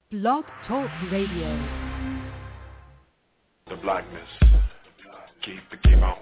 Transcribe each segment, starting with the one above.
Blog Talk Radio. The blackness. Keep on.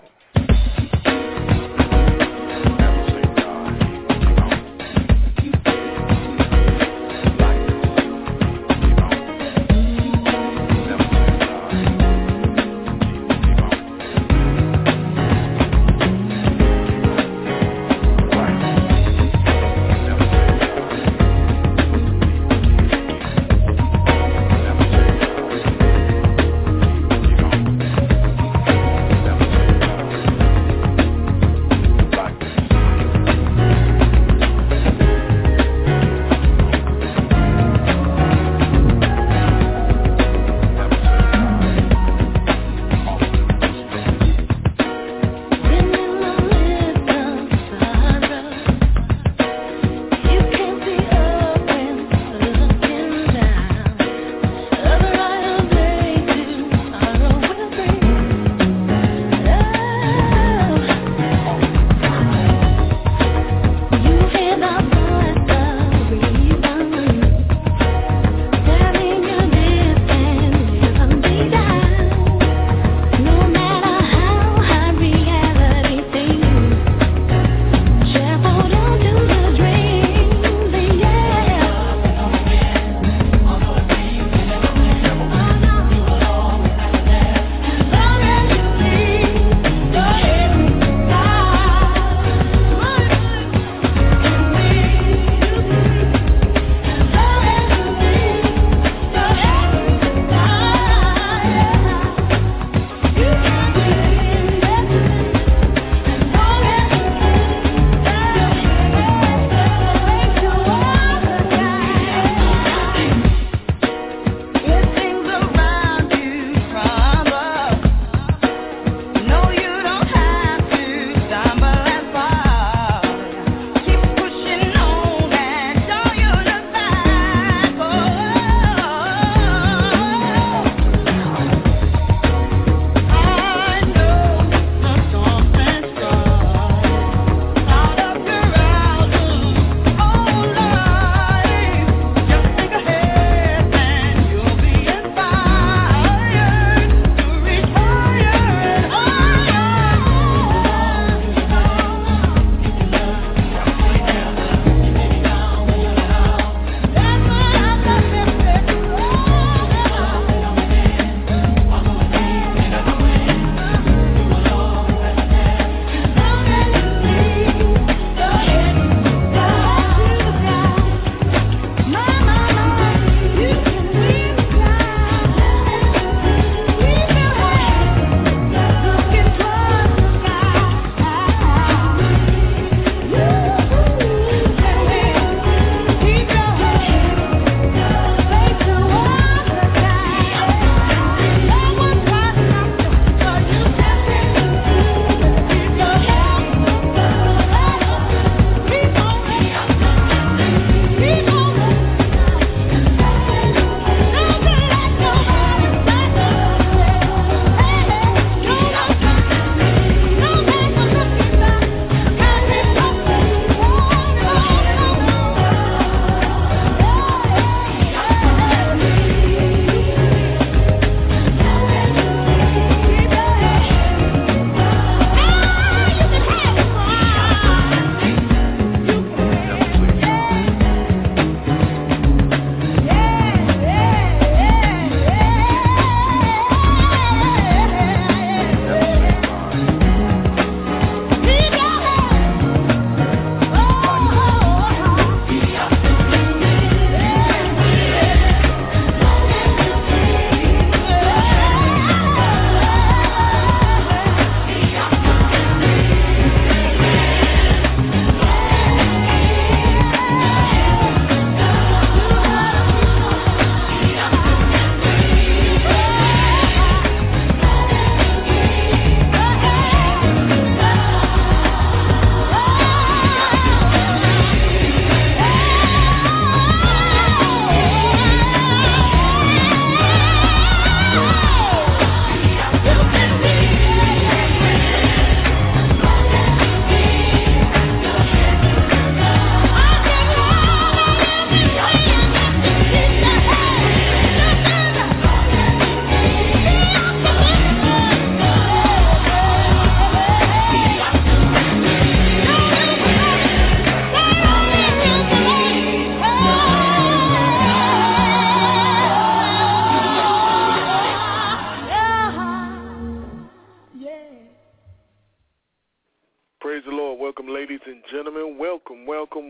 welcome.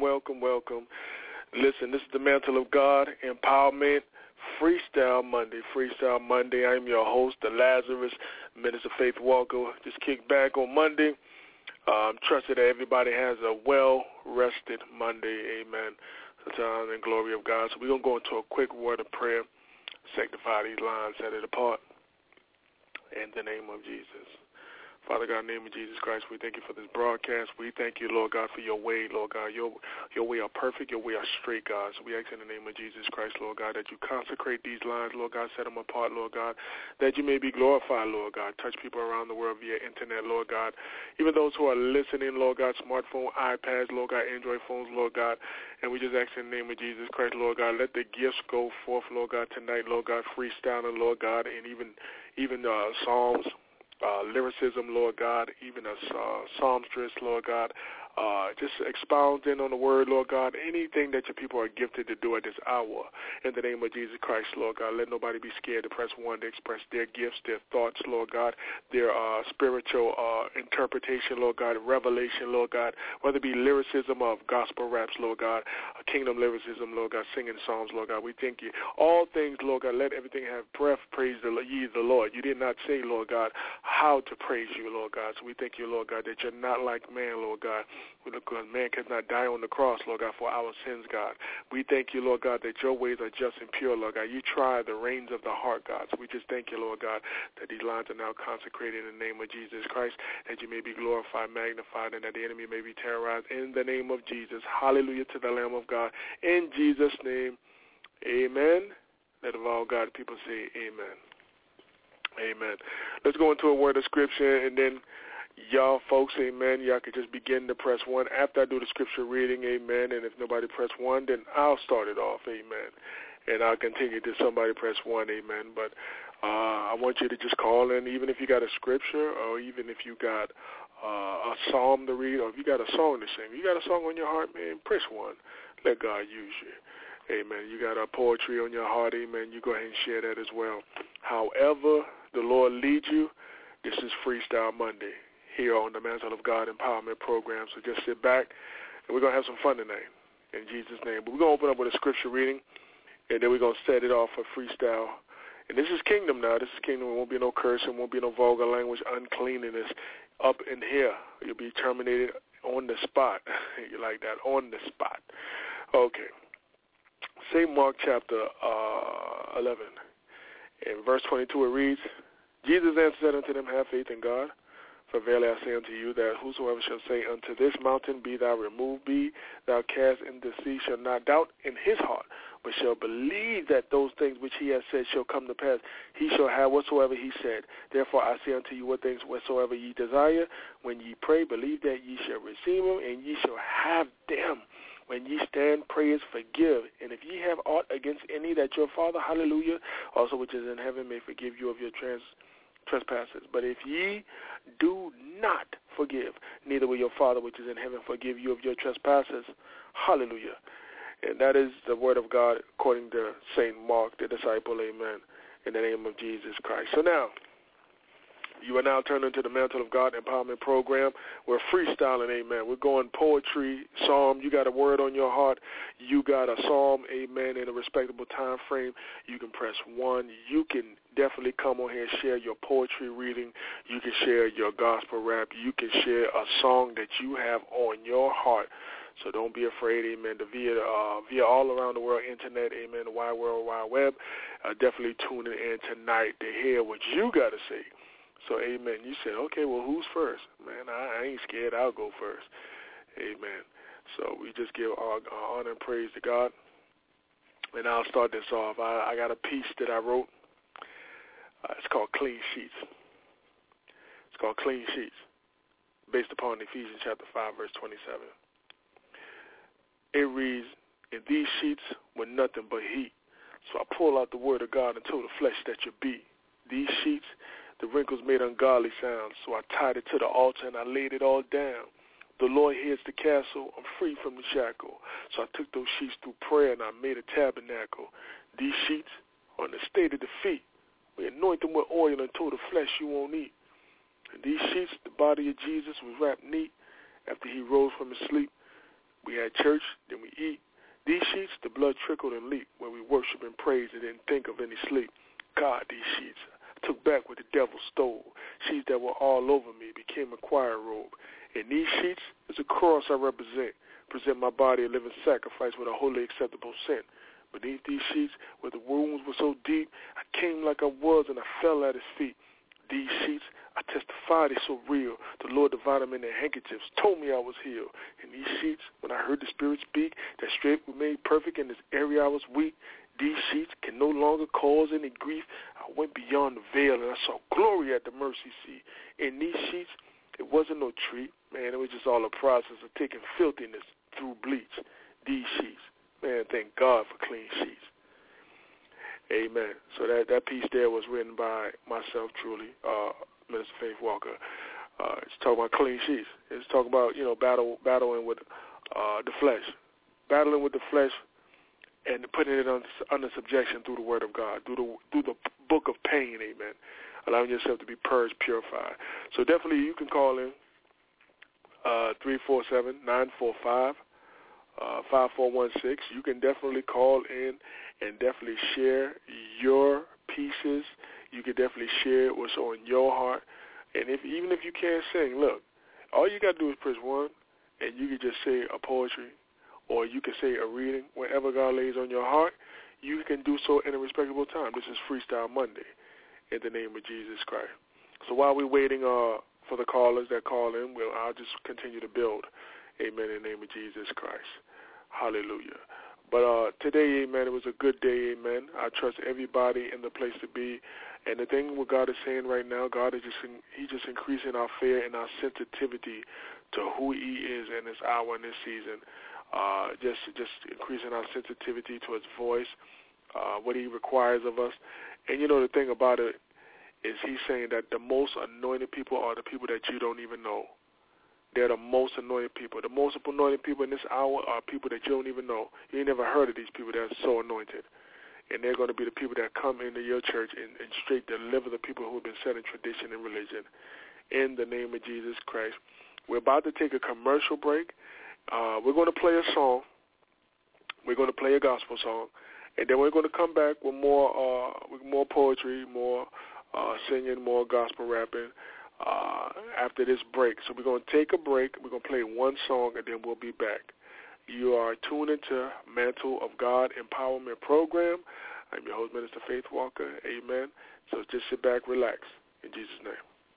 Listen, this is the Mantle of God, Empowerment, Freestyle Monday. I'm your host, the Lazarus, Minister Faith Walker. Just kick back on Monday. Trusted that everybody has a well-rested Monday, amen. To the honor and glory of God. So we're going to go into a quick word of prayer, sanctify these lines, set it apart, in the name of Jesus. Father God, in the name of Jesus Christ, we thank you for this broadcast. We thank you, Lord God, for your way, Lord God. Your way are perfect, your way are straight, God. So we ask in the name of Jesus Christ, Lord God, that you consecrate these lines, Lord God, set them apart, Lord God, that you may be glorified, Lord God. Touch people around the world via internet, Lord God. Even those who are listening, Lord God, smartphone, iPads, Lord God, Android phones, Lord God. And we just ask in the name of Jesus Christ, Lord God, let the gifts go forth, Lord God, tonight, Lord God, freestyling, Lord God, and even psalms. Lyricism, Lord God, even a psalmstress, Lord God, just expounding on the word, Lord God, anything that your people are gifted to do at this hour. In the name of Jesus Christ, Lord God, let nobody be scared to press one to express their gifts, their thoughts, Lord God, their spiritual interpretation, Lord God, revelation, Lord God, whether it be lyricism of gospel raps, Lord God, kingdom lyricism, Lord God, singing psalms, Lord God. We thank you. All things, Lord God, let everything have breath, praise ye the Lord. You did not say, Lord God, how to praise you, Lord God. So we thank you, Lord God, that you're not like man, Lord God. Because man cannot die on the cross, Lord God, for our sins, God. We thank you, Lord God, that your ways are just and pure, Lord God. You try the reins of the heart, God. So we just thank you, Lord God, that these lines are now consecrated in the name of Jesus Christ, that you may be glorified, magnified, and that the enemy may be terrorized in the name of Jesus. Hallelujah to the Lamb of God. In Jesus' name, amen. Let all God people say amen. Amen. Let's go into a word of scripture, and then y'all folks, amen, y'all could just begin to press one after I do the scripture reading, amen, and if nobody press one, then I'll start it off, amen, and I'll continue till somebody press one, amen, but I want you to just call in, even if you got a scripture, or even if you got a psalm to read, or if you got a song to sing. You got a song on your heart, man, press one. Let God use you. Amen. You got a poetry on your heart, amen. You go ahead and share that as well. However the Lord leads you, this is Freestyle Monday here on the Mantle of God Empowerment Program. So just sit back, and we're going to have some fun tonight in Jesus' name. But we're going to open up with a scripture reading, and then we're going to set it off for freestyle. And this is kingdom now. This is kingdom. It won't be no cursing. Won't be no vulgar language, uncleanliness up in here. You'll be terminated on the spot. You like that? On the spot. Okay. St. Mark chapter 11. In verse 22 it reads, Jesus answered unto them, have faith in God. For verily I say unto you that whosoever shall say unto this mountain, be thou removed, be thou cast into the sea, shall not doubt in his heart, but shall believe that those things which he has said shall come to pass, he shall have whatsoever he said. Therefore I say unto you, what things whatsoever ye desire, when ye pray, believe that ye shall receive them, and ye shall have them. When ye stand, pray, forgive. And if ye have aught against any, that your Father, hallelujah, also which is in heaven, may forgive you of your trespasses. But if ye do not forgive, neither will your Father which is in heaven forgive you of your trespasses. Hallelujah. And that is the word of God according to St. Mark, the disciple, amen, in the name of Jesus Christ. So now, you are now turned into the Mantle of God Empowerment Program. We're freestyling, amen. We're going poetry, psalm. You got a word on your heart. You got a psalm, amen, in a respectable time frame. You can press one. You can definitely come on here and share your poetry reading. You can share your gospel rap. You can share a song that you have on your heart. So don't be afraid, amen, to via all around the world, internet, amen, the wide world, wide web. Definitely tuning in tonight to hear what you got to say. So, amen. You said, okay, well, who's first? Man, I ain't scared. I'll go first. Amen. So we just give our honor and praise to God. And I'll start this off. I got a piece that I wrote. It's called Clean Sheets. It's called Clean Sheets, based upon Ephesians chapter 5, verse 27. It reads, in these sheets were nothing but heat. So I pull out the word of God and told the flesh that you be. These sheets, the wrinkles made ungodly sounds, so I tied it to the altar and I laid it all down. The Lord hears the castle, I'm free from the shackle. So I took those sheets through prayer and I made a tabernacle. These sheets are in the state of the feet. We anoint them with oil and told the flesh you won't eat. And these sheets, the body of Jesus was wrapped neat after he rose from his sleep. We had church, then we eat. These sheets, the blood trickled and leaked where we worship and praise and didn't think of any sleep. God, these sheets I took back what the devil stole. Sheets that were all over me became a choir robe. And these sheets is a cross I represent. Present my body a living sacrifice with a wholly acceptable scent. Beneath these sheets, where the wounds were so deep, I came like I was and I fell at his feet. These sheets, I testify they're so real. The Lord divided them in their handkerchiefs, told me I was healed. And these sheets, when I heard the Spirit speak, that strength was made perfect in this area I was weak. These sheets can no longer cause any grief. I went beyond the veil and I saw glory at the mercy seat. In these sheets, it wasn't no treat. Man, it was just all a process of taking filthiness through bleach. These sheets. Man, thank God for clean sheets. Amen. So that piece there was written by myself, truly, Minister Faith Walker. It's talking about clean sheets. It's talking about, battling with the flesh. Battling with the flesh and putting it under subjection through the Word of God, through the book of pain, amen. Allowing yourself to be purged, purified. So definitely you can call in 347-945-5416. You can definitely call in and definitely share your pieces. You can definitely share what's on your heart. And even if you can't sing, look, all you got to do is press 1, and you can just say a poetry, or you can say a reading. Whatever God lays on your heart, you can do so in a respectable time. This is Freestyle Monday in the name of Jesus Christ. So while we're waiting for the callers that call in, I'll just continue to build. Amen, in the name of Jesus Christ. Hallelujah. But today, amen, it was a good day, amen. I trust everybody in the place to be. And the thing what God is saying right now, God is He's just increasing our fear and our sensitivity to who He is in this hour and this season. Just increasing our sensitivity to His voice, what He requires of us. And the thing about it is He's saying that the most anointed people are the people that you don't even know. They're the most anointed people. The most anointed people in this hour are people that you don't even know. You ain't never heard of these people that are so anointed. And they're going to be the people that come into your church and straight deliver the people who have been set in tradition and religion. In the name of Jesus Christ. We're about to take a commercial break. We're going to play a song. We're going to play a gospel song. And then we're going to come back with more poetry, more singing, more gospel rapping after this break. So we're going to take a break. We're going to play one song, and then we'll be back. You are tuned into Mantle of God Empowerment Program. I'm your host, Minister Faith Walker. Amen. So just sit back, relax. In Jesus' name.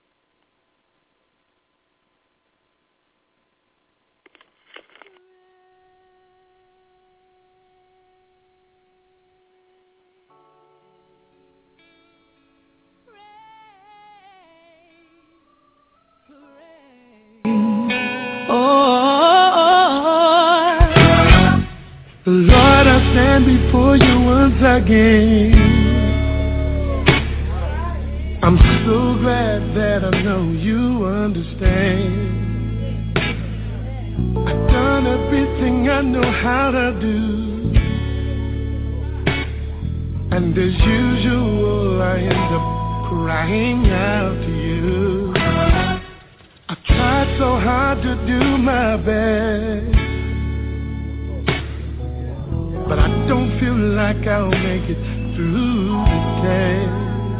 Lord, I stand before you once again. I'm so glad that I know you understand. I've done everything I know how to do, and as usual I end up crying out to you. I tried so hard to do my best, but I don't feel like I'll make it through the test.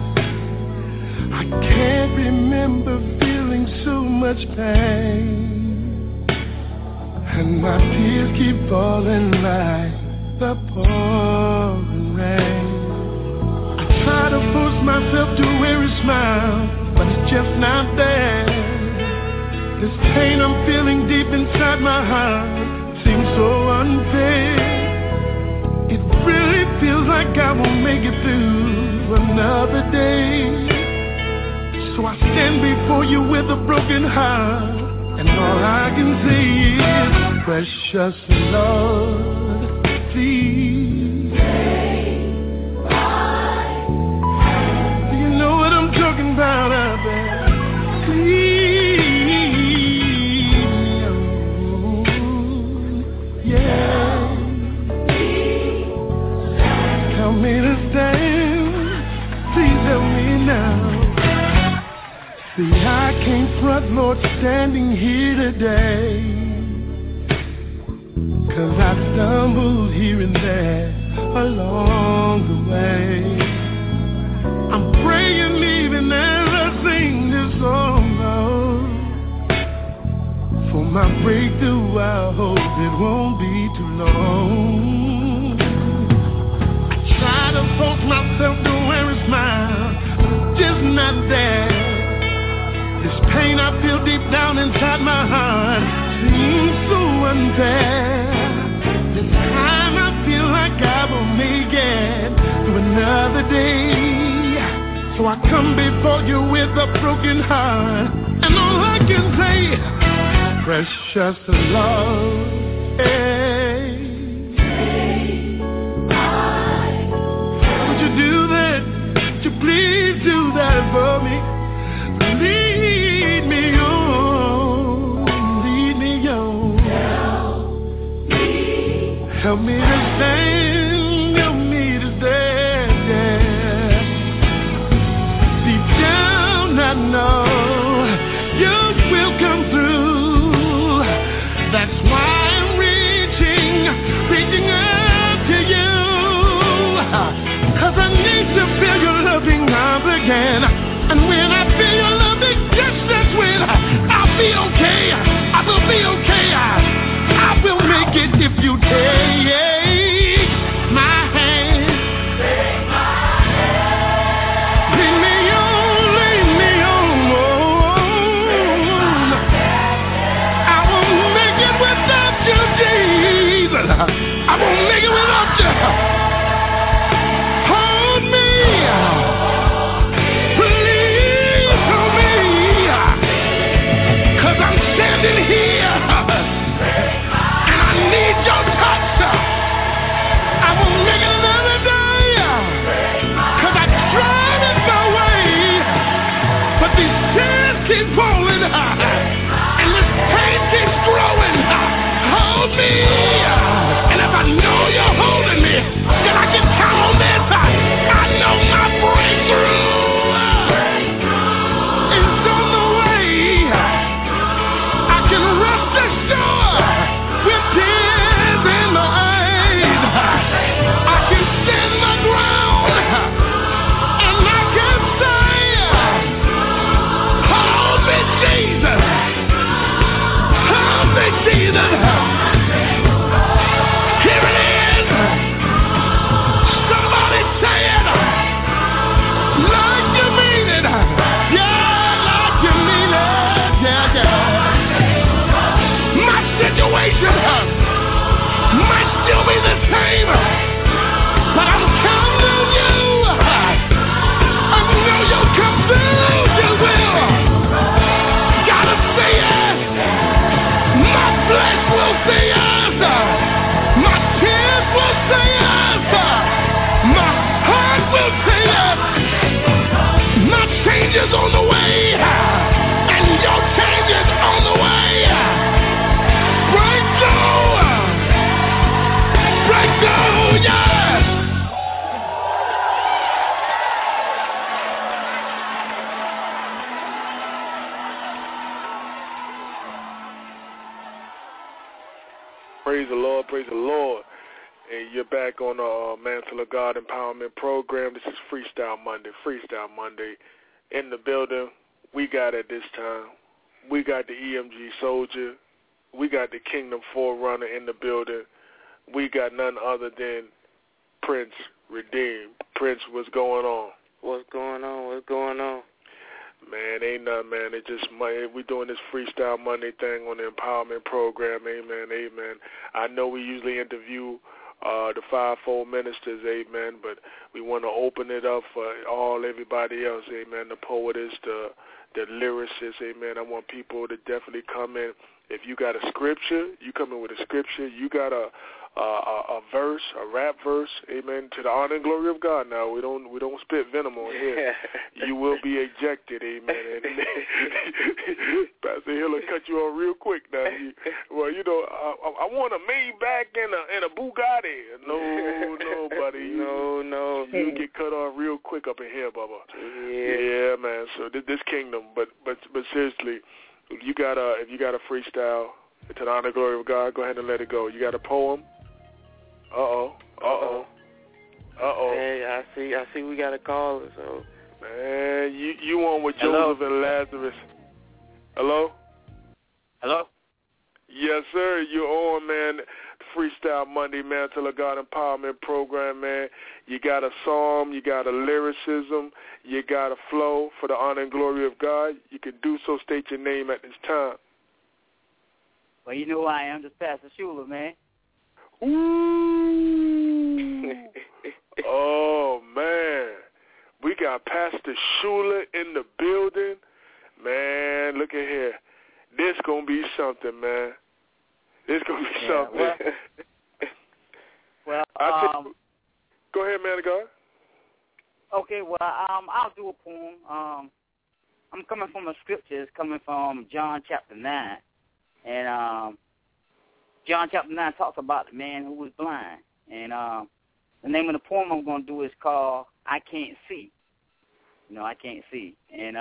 I can't remember feeling so much pain, and my tears keep falling like the pouring rain. I try to force myself to wear a smile, but it's just not there. This pain I'm feeling deep inside my heart seems so unfair. It really feels like I won't make it through another day. So I stand before you with a broken heart, and all I can say is, precious Lord, please take my hand. Do you know what I'm talking about out there? Please, oh, yeah. Help me to stand, please help me now. See, I can't front, Lord, standing here today. 'cause I stumbled here and there along the way. I'm praying even as I sing this song, Lord, for my breakthrough. I hope it won't be too long. I try to force myself to wear a smile, but it's just not there. This pain I feel deep down inside my heart seems so unfair. This time I feel like I will make it through another day. So I come before you with a broken heart, and all I can say, precious Lord, would you do that? Would you please do that for me? Lead me on, lead me on. Help me to stand, help me to stand, yeah. Deep down I know you will come through. That's why I'm reaching up to you. 'Cause I need to feel your loving arms again. And when I feel your loving touch, that's when I'll be okay. I will be okay. I will make it if you take my hand. Take my hand. Lead me on, lead me on. I won't make it without you, Jesus. I won't make it without you. Hold me. Please hold me. 'Cause I'm standing here. And I need your touch. I won't make it another day. 'Cause I tried it my way. But these tears keep falling. And this pain keeps growing. Hold me. And if I know you're holding me, then I can count on this. I know my breakthrough is on the way. I can rest assured with tears in my eyes. I can stand my ground, and I can say, hold me, Jesus. Hold me, Jesus. Here it is. Somebody say it like you mean it. Yeah, like you mean it. Yeah, yeah. My situation might still be the same, but I'm counting on you. I know you'll come through. You will. Gotta say it. My flesh will say yes. My tears will say yes. My heart will say yes. My change is on the way, and your change is on the way. Breakthrough, yes. Praise the Lord, praise the Lord. And you're back on the Mantle of God Empowerment Program. This is Freestyle Monday. In the building, we got at this time, we got the EMG Soldier. We got the Kingdom Forerunner in the building. We got none other than Prince Redeemed. Prince, what's going on? What's going on? Man, ain't nothing, man. It just we doing this Freestyle Monday thing on the Empowerment Program. Amen. I know we usually interview the fivefold ministers, amen, but we want to open it up for everybody else, amen, the poetess, the lyricists, amen. I want people to definitely come in. If you got a scripture, you come in with a scripture. You got a verse, a rap verse, amen, to the honor and glory of God. Now, we don't spit venom on here. You will be ejected, amen. Pastor Hill will cut you off real quick now. I want a Maybach and a Bugatti. No, buddy. No. You get cut off real quick up in here, Bubba. Yeah, man. So this kingdom, but seriously, if you got a freestyle, To the honor and glory of God, go ahead and let it go. You got a poem? Uh-oh. Hey, I see we got a caller, so. Man, you on with Joseph and Lazarus. Hello? Hello? Yes, sir. You're on, man. Freestyle Monday, Mantle of God Empowerment Program, man. You got a psalm, you got a lyricism, you got a flow for the honor and glory of God. You can do so. State your name at this time. Well, you know who I am, just Pastor Schuler, man. Ooh. Oh, man. We got Pastor Schuler in the building. Man, look at here. This going to be something, man. This going to be something. Well, go ahead, man of God. Okay, well, I'll do a poem. I'm coming from a scripture. It's coming from John chapter 9. And John chapter 9 talks about the man who was blind. And the name of the poem I'm going to do is called I Can't See. I can't see. And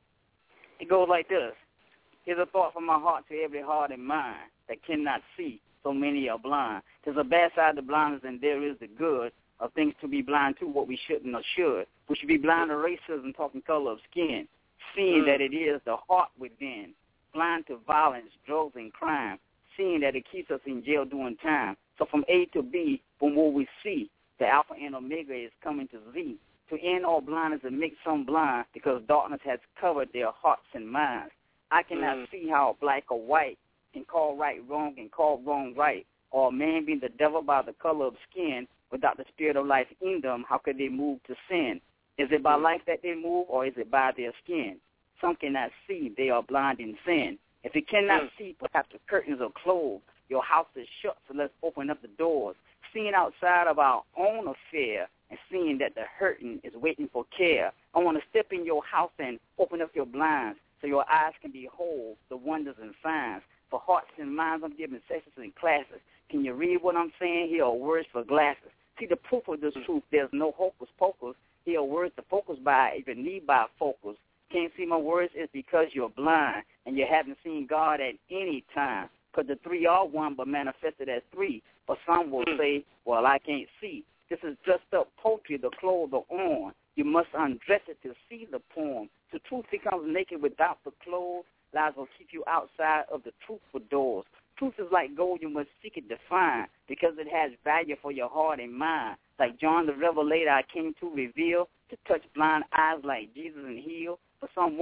it goes like this. Here's a thought from my heart to every heart and mind that cannot see. So many are blind. There's a bad side to blindness, and there is the good of things to be blind to, what we shouldn't or should. We should be blind to racism, talking color of skin, seeing that it is the heart within, blind to violence, drugs, and crime, seeing that it keeps us in jail doing time. So from A to B, from what we see, the Alpha and Omega is coming to Z, to end all blindness and make some blind because darkness has covered their hearts and minds. I cannot see how black or white can call right wrong and call wrong right, or a man being the devil by the color of skin without the spirit of life in them. How could they move to sin? Is it by life that they move, or is it by their skin? Some cannot see. They are blind in sin. If you cannot see, perhaps the curtains are closed. Your house is shut, so let's open up the doors. Seeing outside of our own affair and seeing that the hurting is waiting for care. I want to step in your house and open up your blinds so your eyes can behold the wonders and signs. For hearts and minds, I'm giving sessions and classes. Can you read what I'm saying? Here are words for glasses. See the proof of this truth. There's no hocus pocus. Here are words to focus by, even need by focus. Can't see my words is because you're blind and you haven't seen God at any time. Because the three are one but manifested as three. But some will say, well, I can't see. This is dressed up poetry, the clothes are on. You must undress it to see the poem. The truth becomes naked without the clothes. Lies will keep you outside of the truthful doors. Truth is like gold, you must seek it to find because it has value for your heart and mind. Like John the Revelator, I came to reveal, to touch blind eyes like Jesus and heal. But some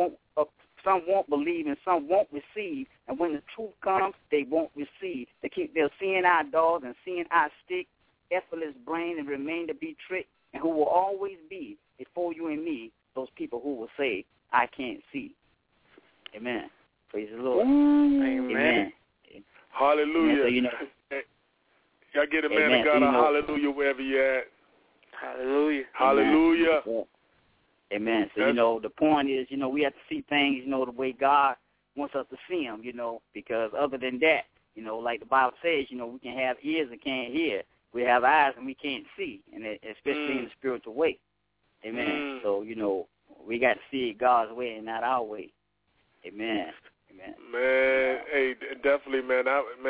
won't believe and some won't receive. And when the truth comes, they won't receive. They keep their seeing eye dogs and seeing eye stick, effortless brain and remain to be tricked. And who will always be before you and me, those people who will say, I can't see. Amen. Praise the Lord. Amen. Hallelujah. Amen. So, y'all get a man of God a hallelujah wherever you're at. Hallelujah. Hallelujah. Amen. So, the point is, we have to see things, the way God wants us to see them, because other than that, like the Bible says, we can have ears and can't hear. We have eyes and we can't see, and especially in the spiritual way. Amen. So, we got to see it God's way and not our way. Amen. Man, hey, definitely, man.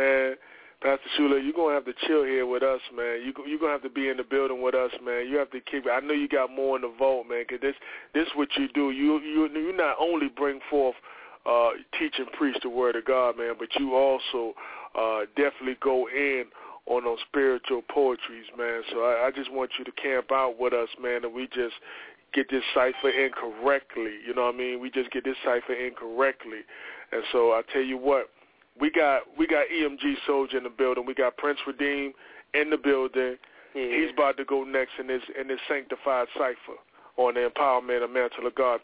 Pastor Schuler, you're going to have to chill here with us, man. You're going to have to be in the building with us, man. You have to keep it. I know you got more in the vault, man, because this is what you do. You not only bring forth, teach and preach the word of God, man, but you also definitely go in on those spiritual poetries, man. So I just want you to camp out with us, man, and we just get this cipher in correctly. You know what I mean? We just get this cipher in correctly. And so I tell you what, we got EMG Soldier in the building. We got Prince Redeem in the building. Yeah. He's about to go next in this sanctified cipher on the empowerment of Mantle of God.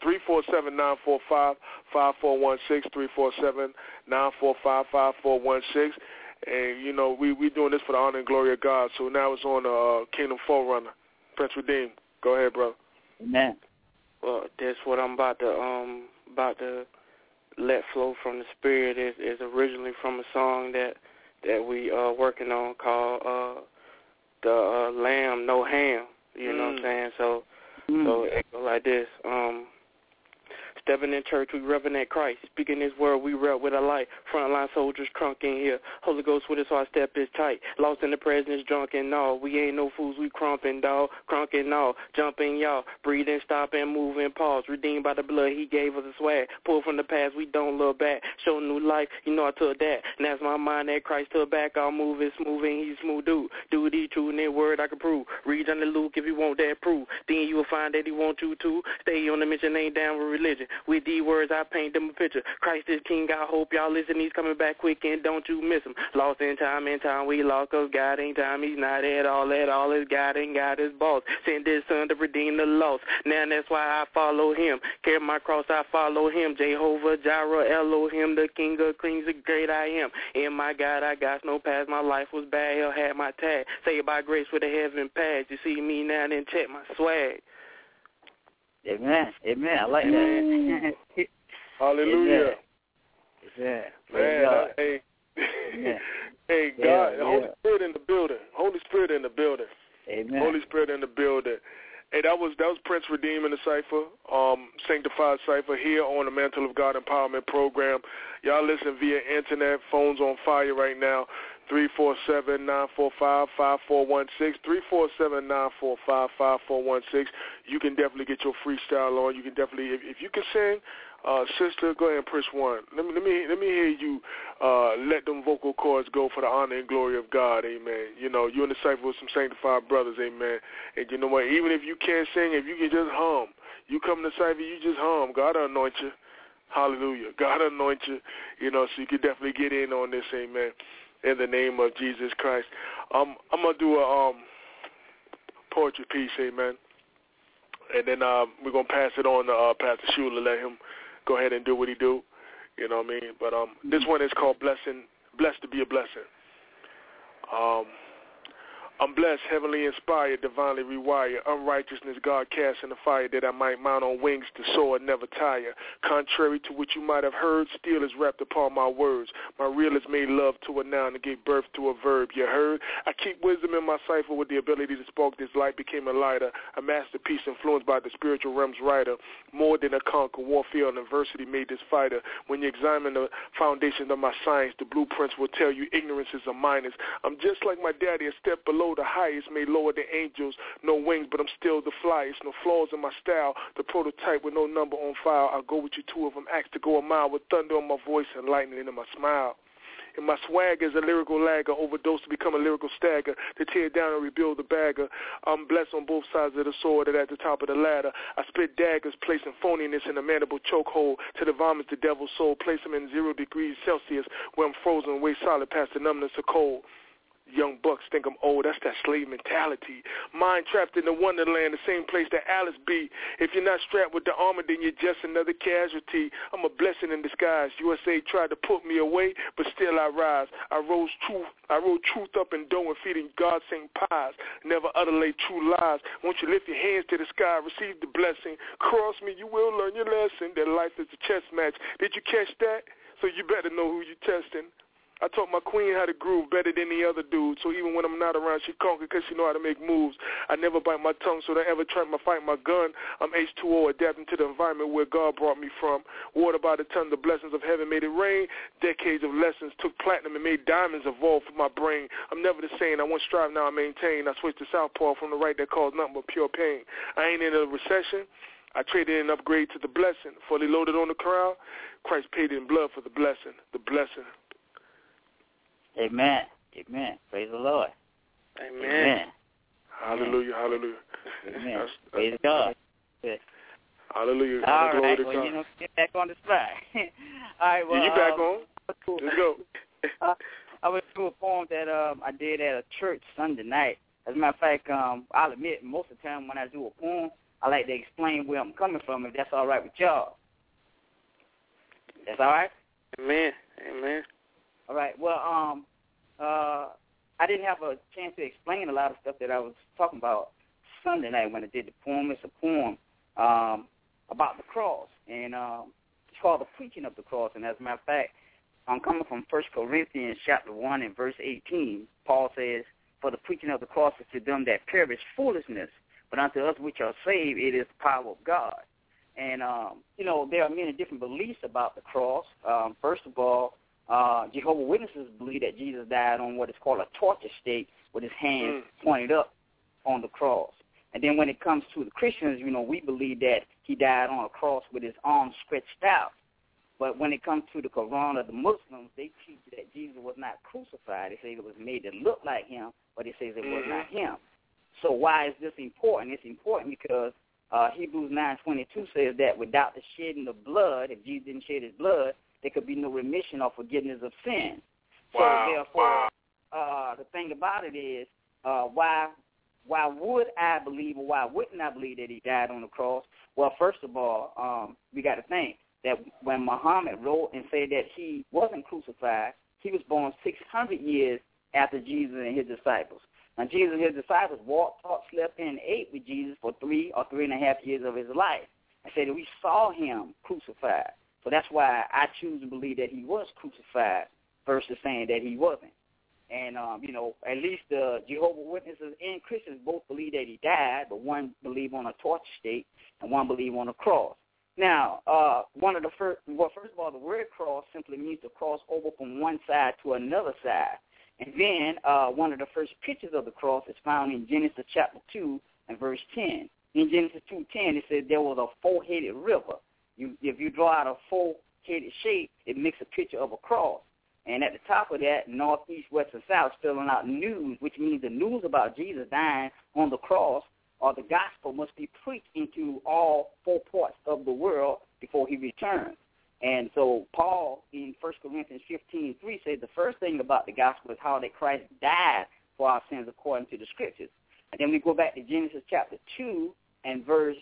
347-945-5416, 347-945-5416. And, we doing this for the honor and glory of God. So now it's on Kingdom Forerunner. Prince Redeem, go ahead, brother. Amen. Well, that's what I'm about to let flow from the Spirit. Is originally from a song that we working on called the Lamb No Ham. You know what I'm saying? So it goes like this. Stepping in church, we revving at Christ. Speaking His word, we rep with a light. Frontline soldiers crunk in here. Holy Ghost with us, so our step is tight. Lost in the presence, drunk and all. We ain't no fools, we crumping, dog. Crunk and all. Jumping, y'all. Breathing, stopping, moving, pause. Redeemed by the blood, He gave us a swag. Pull from the past, we don't look back. Show new life, you know I took that. And that's my mind that Christ took back. I'll move it smooth and He's smooth dude. Do the truth in that word I can prove. Read under Luke if you want that proof. Then you will find that He want you to. Stay on the mission, ain't down with religion. With these words, I paint them a picture. Christ is King, I hope y'all listen. He's coming back quick, and don't you miss Him. Lost in time we lost, cause God ain't time. He's not at all. His God ain't got His boss. Send His Son to redeem the lost. Now that's why I follow Him. Carry my cross, I follow Him. Jehovah Jireh, Elohim, the King of Kings, the great I am. In my God, I got no past. My life was bad, Hell had my tag. Saved by grace with a heaven pass. You see me now, then check my swag. Amen. Amen. I like that. Hallelujah. Yeah. Man, hey, hey, God, yeah. Holy Spirit in the building. Holy Spirit in the building. Amen. Holy Spirit in the building. Hey, that was Prince Redeem in the Cipher, Sanctified Cipher here on the Mantle of God Empowerment Program. Y'all listen via internet. Phones on fire right now. 347-945-5416, 347-945-5416. You can definitely get your freestyle on. You can definitely, if you can sing, sister, go ahead and press 1. Let me hear you let them vocal cords go for the honor and glory of God, amen. You know, you're in the cipher with some sanctified brothers, amen. And you know what, even if you can't sing, if you can just hum, you come to the cipher, you just hum. God will anoint you. Hallelujah. God will anoint you, you know, so you can definitely get in on this, amen. In the name of Jesus Christ. I'm going to do a poetry piece, amen. And then we're going to pass it on to Pastor Schuler, let him go ahead and do what he do. You know what I mean? But this one is called Blessed to be a Blessing. I'm blessed, heavenly inspired, divinely rewired. Unrighteousness God cast in the fire that I might mount on wings to soar and never tire. Contrary to what you might have heard, steel is wrapped upon my words. My reel is made love to a noun and gave birth to a verb. You heard? I keep wisdom in my cipher with the ability to spark this light became a lighter, a masterpiece influenced by the spiritual realm's writer. More than a conquer, warfare and adversity made this fighter. When you examine the foundation of my science, the blueprints will tell you ignorance is a minus. I'm just like my daddy, a step below the highest, made lower than angels. No wings, but I'm still the flyest. No flaws in my style. The prototype with no number on file. I'll go with you, two of them. Asked to go a mile with thunder on my voice and lightning in my smile. And my swag is a lyrical lagger, overdose to become a lyrical stagger, to tear down and rebuild the bagger. I'm blessed on both sides of the sword and at the top of the ladder. I spit daggers, placing phoniness in a mandible chokehold. To the vomit the devil's soul, place him in 0 degrees Celsius, where I'm frozen, way solid past the numbness of cold. Young bucks think I'm old, that's that slave mentality. Mind trapped in the wonderland, the same place that Alice be. If you're not strapped with the armor, then you're just another casualty. I'm a blessing in disguise. USA tried to put me away, but still I rise. I rolled truth up in dough and feeding God sent pies. Never utterly true lies. Won't you lift your hands to the sky, receive the blessing. Cross me, you will learn your lesson. That life is a chess match. Did you catch that? So you better know who you're testing. I taught my queen how to groove better than the other dude, so even when I'm not around, she conquer because she know how to make moves. I never bite my tongue, so don't ever try to fight my gun. I'm H2O, adapting to the environment where God brought me from. Water by the ton, the blessings of heaven made it rain. Decades of lessons took platinum and made diamonds evolve for my brain. I'm never the same. I once strive, now I maintain. I switched to southpaw from the right that caused nothing but pure pain. I ain't in a recession. I traded in an upgrade to the blessing. Fully loaded on the crowd. Christ paid in blood for the blessing. The blessing. Amen. Amen. Praise the Lord. Amen. Hallelujah. Hallelujah. Amen. Praise God. Good. Hallelujah. All glory right. to Well, God. you know, get back on the spot. All right. Well, you back on? Let's go. I was doing a poem that I did at a church Sunday night. As a matter of fact, I'll admit, most of the time when I do a poem, I like to explain where I'm coming from, if that's all right with y'all. That's all right? Amen. Amen. All right. Well, I didn't have a chance to explain a lot of stuff that I was talking about Sunday night when I did the poem. It's a poem about the cross, and it's called The Preaching of the Cross. And as a matter of fact, I'm coming from 1 Corinthians chapter 1 and verse 18. Paul says, "For the preaching of the cross is to them that perish foolishness, but unto us which are saved it is the power of God." And, there are many different beliefs about the cross. First of all, Jehovah's Witnesses believe that Jesus died on what is called a torture state with his hands pointed up on the cross. And then when it comes to the Christians, we believe that he died on a cross with his arms stretched out. But when it comes to the Quran or the Muslims, they teach that Jesus was not crucified. They say it was made to look like him, but it says it was not him. So why is this important? It's important because Hebrews 9:22 says that without the shedding of blood, if Jesus didn't shed his blood, there could be no remission or forgiveness of sin. Wow. So therefore, the thing about it is, why would I believe or why wouldn't I believe that he died on the cross? Well, first of all, we got to think that when Muhammad wrote and said that he wasn't crucified, he was born 600 years after Jesus and his disciples. Now, Jesus and his disciples walked, talked, slept, and ate with Jesus for 3 or 3.5 years of his life. I said that we saw him crucified. So that's why I choose to believe that he was crucified versus saying that he wasn't. And, at least the Jehovah's Witnesses and Christians both believe that he died, but one believe on a torture state and one believe on a cross. Now, first of all, the word cross simply means to cross over from one side to another side. And then one of the first pictures of the cross is found in Genesis chapter 2 and verse 10. In Genesis 2:10, it says there was a four-headed river. If you draw out a four-headed shape, it makes a picture of a cross. And at the top of that, north, east, west, and south, spelling out news, which means the news about Jesus dying on the cross or the gospel must be preached into all 4 parts of the world before he returns. And so Paul in 1 Corinthians 15:3 says the first thing about the gospel is how that Christ died for our sins according to the scriptures. And then we go back to Genesis chapter 2 and verse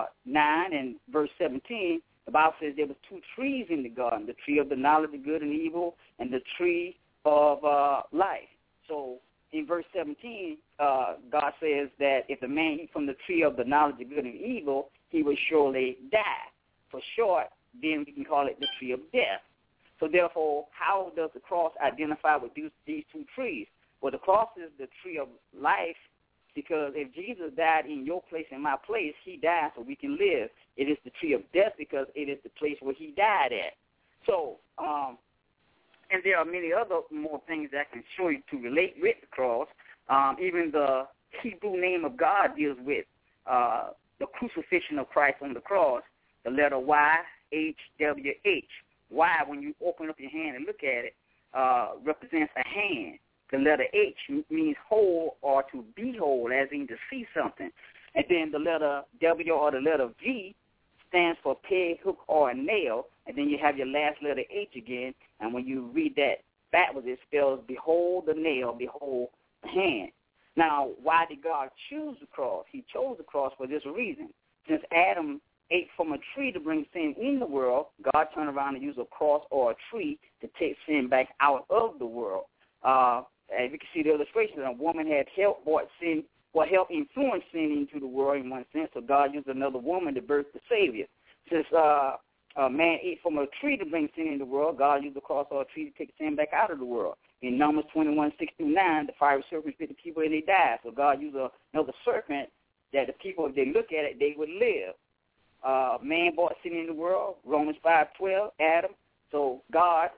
9 and verse 17. The Bible says there was 2 trees in the garden, the tree of the knowledge of good and evil and the tree of life. So in verse 17, God says that if a man eat from the tree of the knowledge of good and evil, he will surely die. For short, then we can call it the tree of death. So therefore, how does the cross identify with these 2 trees? Well, the cross is the tree of life because if Jesus died in your place and my place, he died so we can live. It is the tree of death because it is the place where he died at. So, and there are many other more things that I can show you to relate with the cross. Even the Hebrew name of God deals with the crucifixion of Christ on the cross. The letter Y, HWH. Y, when you open up your hand and look at it, represents a hand. The letter H means whole or to be whole, as in to see something. And then the letter W or the letter V stands for peg, hook, or a nail. And then you have your last letter H again. And when you read that backwards, it spells behold the nail, behold the hand. Now, why did God choose the cross? He chose the cross for this reason. Since Adam ate from a tree to bring sin in the world, God turned around and used a cross or a tree to take sin back out of the world. As you can see the illustration, a woman had helped influence sin into the world in one sense, so God used another woman to birth the Savior. Since a man ate from a tree to bring sin in the world, God used a cross or a tree to take sin back out of the world. In Numbers 21:6-9, the fiery serpent bit the people and they died. So God used another serpent that the people, if they look at it, they would live. Man brought sin in the world, Romans 5:12, Adam. So God,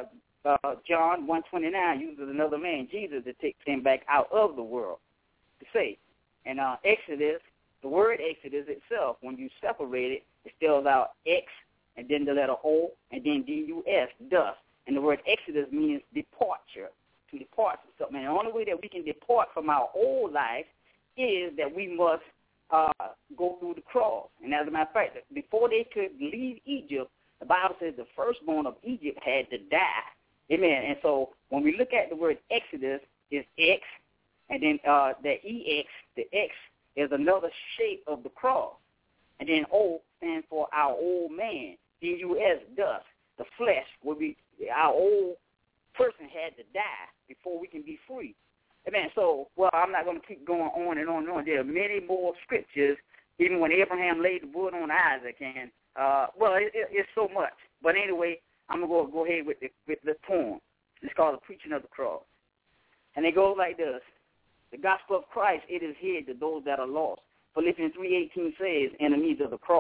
John 1:29, uses another man, Jesus, to take sin back out of the world, to say. And Exodus, the word Exodus itself, when you separate it, it spells out X and then the letter O and then D-U-S, dust. And the word Exodus means departure, to depart from something. And the only way that we can depart from our old life is that we must go through the cross. And as a matter of fact, before they could leave Egypt, the Bible says the firstborn of Egypt had to die. Amen. And so when we look at the word Exodus, it's X, and then the EX, the X is another shape of the cross. And then O stands for our old man. D-U-S, dust, the flesh, our old person had to die before we can be free. Amen. So, I'm not going to keep going on and on and on. There are many more scriptures, even when Abraham laid the wood on Isaac. And, it's so much. But anyway, I'm going to go ahead with the poem. It's called The Preaching of the Cross. And it goes like this. The gospel of Christ, it is hid to those that are lost. Philippians 3:18 says, enemies of the cross.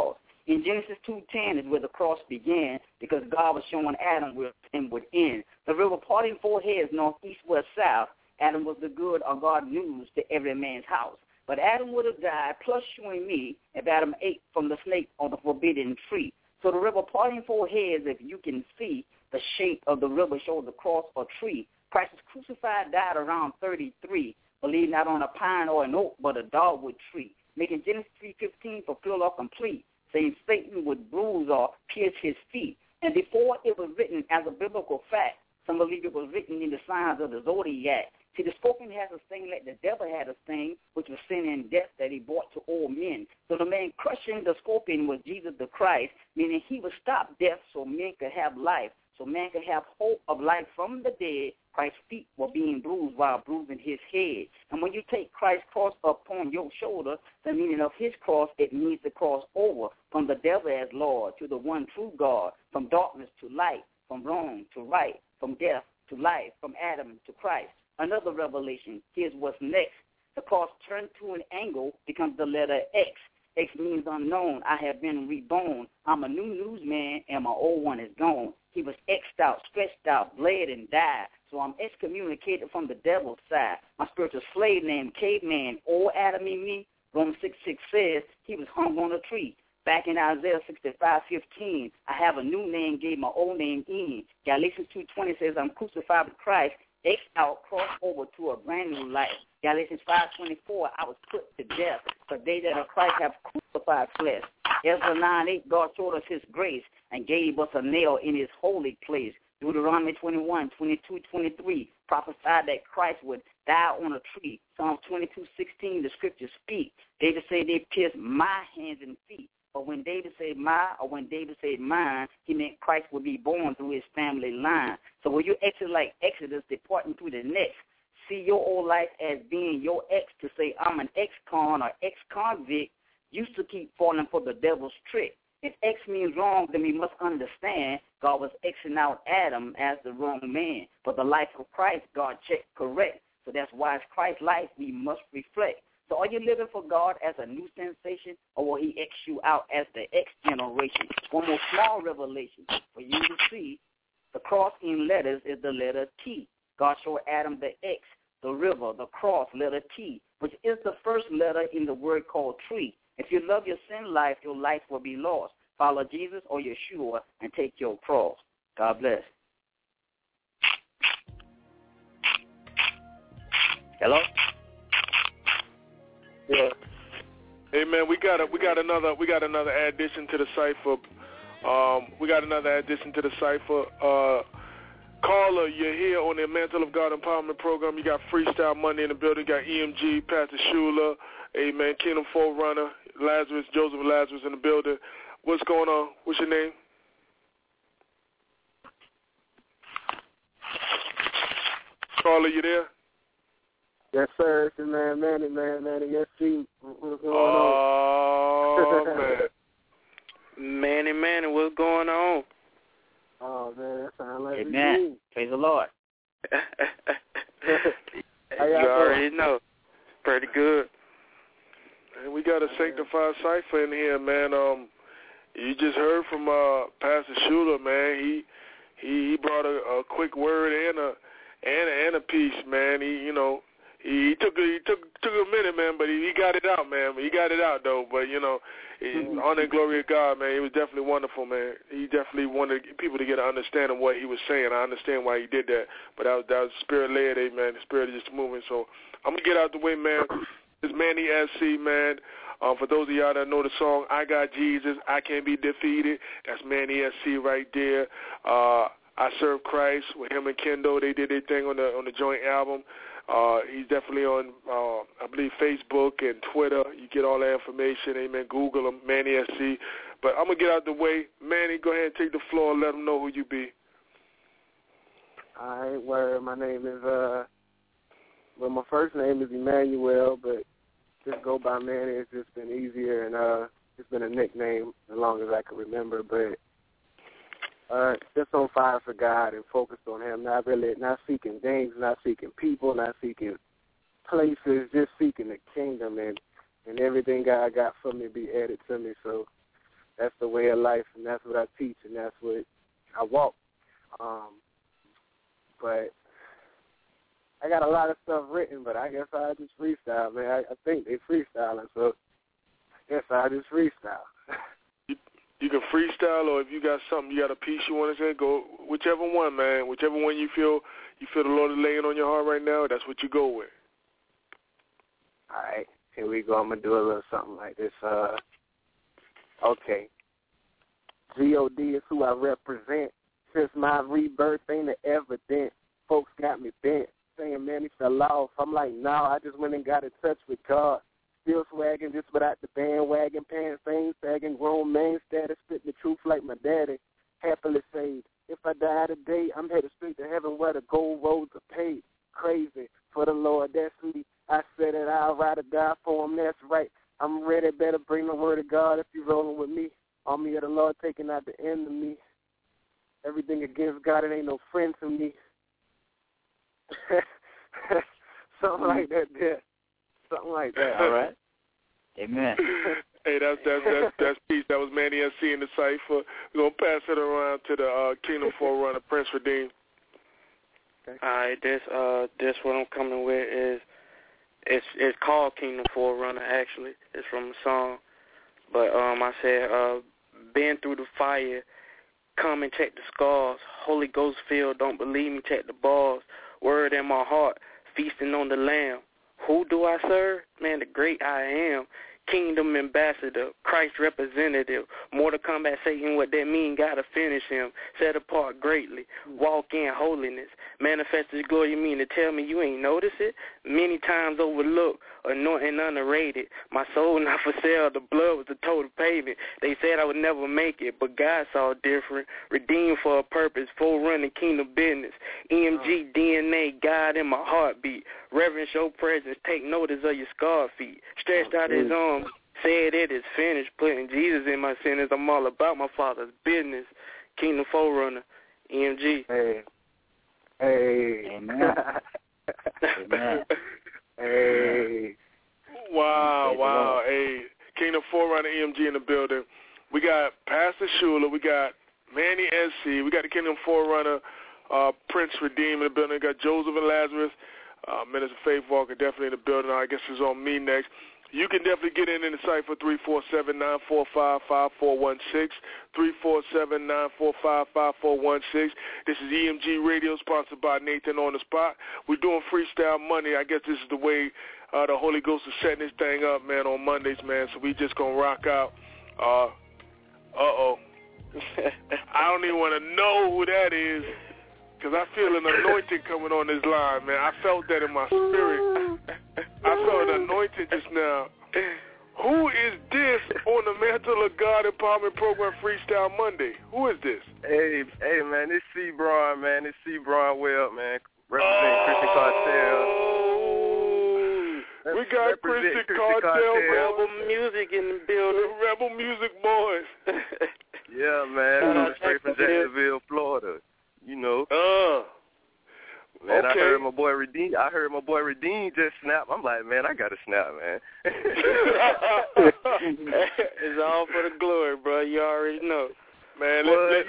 In Genesis 2:10 is where the cross began because God was showing Adam where sin would end. The river parting 4 heads, north, east, west, south. Adam was the good or God news to every man's house. But Adam would have died, plus you and me, if Adam ate from the snake or the forbidden tree. So the river parting 4 heads, if you can see, the shape of the river shows the cross or tree. Christ was crucified, died around 33, believed not on a pine or an oak, but a dogwood tree, making Genesis 3:15 fulfill or complete, saying Satan would bruise or pierce his feet. And before it was written as a biblical fact, some believe it was written in the signs of the zodiac. See, the scorpion has a sting like the devil had a sting, which was sin and death that he brought to all men. So the man crushing the scorpion was Jesus the Christ, meaning he would stop death so men could have life, so man could have hope of life from the dead. Christ's feet were being bruised while bruising his head. And when you take Christ's cross upon your shoulder, the meaning of his cross, it means to cross over from the devil as Lord to the one true God, from darkness to light, from wrong to right, from death to life, from Adam to Christ. Another revelation, here's what's next. The cross turned to an angle becomes the letter X. X means unknown. I have been reborn. I'm a new newsman, and my old one is gone. He was X'd out, stretched out, bled, and died. So I'm excommunicated from the devil's side. My spiritual slave named Caveman, old Adam in me, Romans 6:6 says he was hung on a tree. Back in Isaiah 65:15, I have a new name, gave my old name in. Galatians 2:20 says I'm crucified with Christ, X out, cross over to a brand new life. Galatians 5:24, I was put to death, but they that are Christ have crucified flesh. Ezra 9:8, God showed us his grace and gave us a nail in his holy place. Deuteronomy 21:22-23 prophesied that Christ would die on a tree. Psalms 22:16, the scriptures speak. David said they pierced my hands and feet. But when David said my, or when David said mine, he meant Christ would be born through his family line. So when you exit like Exodus, departing through the next, see your old life as being your ex to say I'm an ex-con or ex-convict used to keep falling for the devil's trick. If X means wrong, then we must understand God was Xing out Adam as the wrong man. But the life of Christ, God checked correct. So that's why it's Christ's life we must reflect. So are you living for God as a new sensation, or will he X you out as the X generation? One more small revelation for you to see. The cross in letters is the letter T. God showed Adam the X, the river, the cross, letter T, which is the first letter in the word called tree. If you love your sin life, your life will be lost. Follow Jesus or Yeshua and take your cross. God bless. Hello? Yeah. Hey man, we got another addition to the cipher. Caller, you're here on the Mantle of God Empowerment Program. You got Freestyle Monday in the building. You got EMG, Pastor Shula, amen, Kingdom Forerunner, Lazarus, Joseph Lazarus in the building. What's going on? What's your name? Caller, you there? Yes, sir. It's the man, Manny. Yes, see. What's going on? Manny, what's going on? Oh, man, that sounds like amen. Praise the Lord. You already know. Pretty good. And we got a sanctified cipher in here, man. You just heard from Pastor Shula, man. He brought a quick word and a piece, man. He took a minute, man, but he got it out, man. He got it out, though. But, honor and glory of God, man. It was definitely wonderful, man. He definitely wanted people to get an understanding of what he was saying. I understand why he did that. But that was spirit-led, amen. The spirit is just moving. So I'm going to get out the way, man. This Manny SC, man. For those of y'all that know the song, I Got Jesus, I Can't Be Defeated. That's Manny SC right there. I Serve Christ with him and Kendo. They did their thing on the joint album. He's definitely on, I believe, Facebook and Twitter. You get all that information. Amen. Google him, Manny SC. But I'm going to get out the way. Manny, go ahead and take the floor and let them know who you be. All right, word. My name is, my first name is Emmanuel, but just go by Manny. It's just been easier, and it's been a nickname as long as I can remember. But just on fire for God and focused on him, not seeking things, not seeking people, not seeking places, just seeking the kingdom and everything God got for me be added to me. So that's the way of life, and that's what I teach, and that's what I walk. But I got a lot of stuff written, but I guess I just freestyle, man. I think they freestyling, so I guess I just freestyle. You can freestyle, or if you got something, you got a piece you want to say, go whichever one, man. Whichever one you feel the Lord is laying on your heart right now, that's what you go with. All right, here we go. I'm going to do a little something like this. Okay. G.O.D. is who I represent. Since my rebirth ain't it evident. Folks got me bent, saying, man, he fell off. I'm like, nah, I just went and got in touch with God. Still swagging just without the bandwagon, pants ain't sagging, grown man status, spitting the truth like my daddy. Happily saved. If I die today, I'm headed straight to heaven where the gold roads are paved. Crazy for the Lord, that's me. I said it, I'll ride or die for him, that's right. I'm ready, better bring the word of God if you're rolling with me. Army of the Lord taking out the enemy. Everything against God, it ain't no friend to me. Something like that there. Something like that, all right? Amen. Hey, that's peace. That was Manny S.C. in the cipher. We're going to pass it around to the Kingdom Forerunner, Prince Redeemed. Okay. All right, this what I'm coming with is, it's called Kingdom Forerunner, actually. It's from a song. But I said, been through the fire, come and check the scars. Holy Ghost filled, don't believe me, check the bars. Word in my heart, feasting on the lamb. Who do I serve? Man, the great I am. Kingdom ambassador, Christ representative. Mortal Kombat Satan, what that mean? Gotta finish him. Set apart greatly. Walk in holiness. Manifest his glory. You mean to tell me you ain't noticed it? Many times overlooked, anointed and underrated. My soul not for sale. The blood was the total payment. They said I would never make it, but God saw different. Redeemed for a purpose. Forerunning kingdom business. EMG, DNA, God in my heartbeat. Reverence your presence. Take notice of your scar feet. Stretched out his arms. Said it is finished. Putting Jesus in my sentence. I'm all about my Father's business. Kingdom Forerunner. EMG. Hey. Amen. Amen. Hey. Wow. Hey, Kingdom Forerunner, EMG in the building. We got Pastor Shula. We got Manny S.C. We got the Kingdom Forerunner, Prince Redeemed in the building. We got Joseph and Lazarus. Minister Faith Walker definitely in the building. I guess it's on me next. You can definitely get in the cipher, 347-945-5416, 347-945-5416. This is EMG Radio, sponsored by Nathan on the Spot. We're doing Freestyle Monday. I guess this is the way the Holy Ghost is setting this thing up, man, on Mondays, man. So we just going to rock out. I don't even want to know who that is, because I feel an anointing coming on this line, man. I felt that in my spirit. I felt an anointing just now. Who is this on the Mantle of God Empowerment Program Freestyle Monday? Who is this? Hey, man, it's C. Braun, man. It's C. Braun Weld, man. Representing Christian Cartel. We got Christian Cartel, Rebel Music in the building. Rebel Music boys. Yeah, man. Straight from Jacksonville, Florida. You know. Man, okay. I heard my boy Redeem just snap. I'm like, man, I got to snap, man. It's all for the glory, bro. You already know. Man,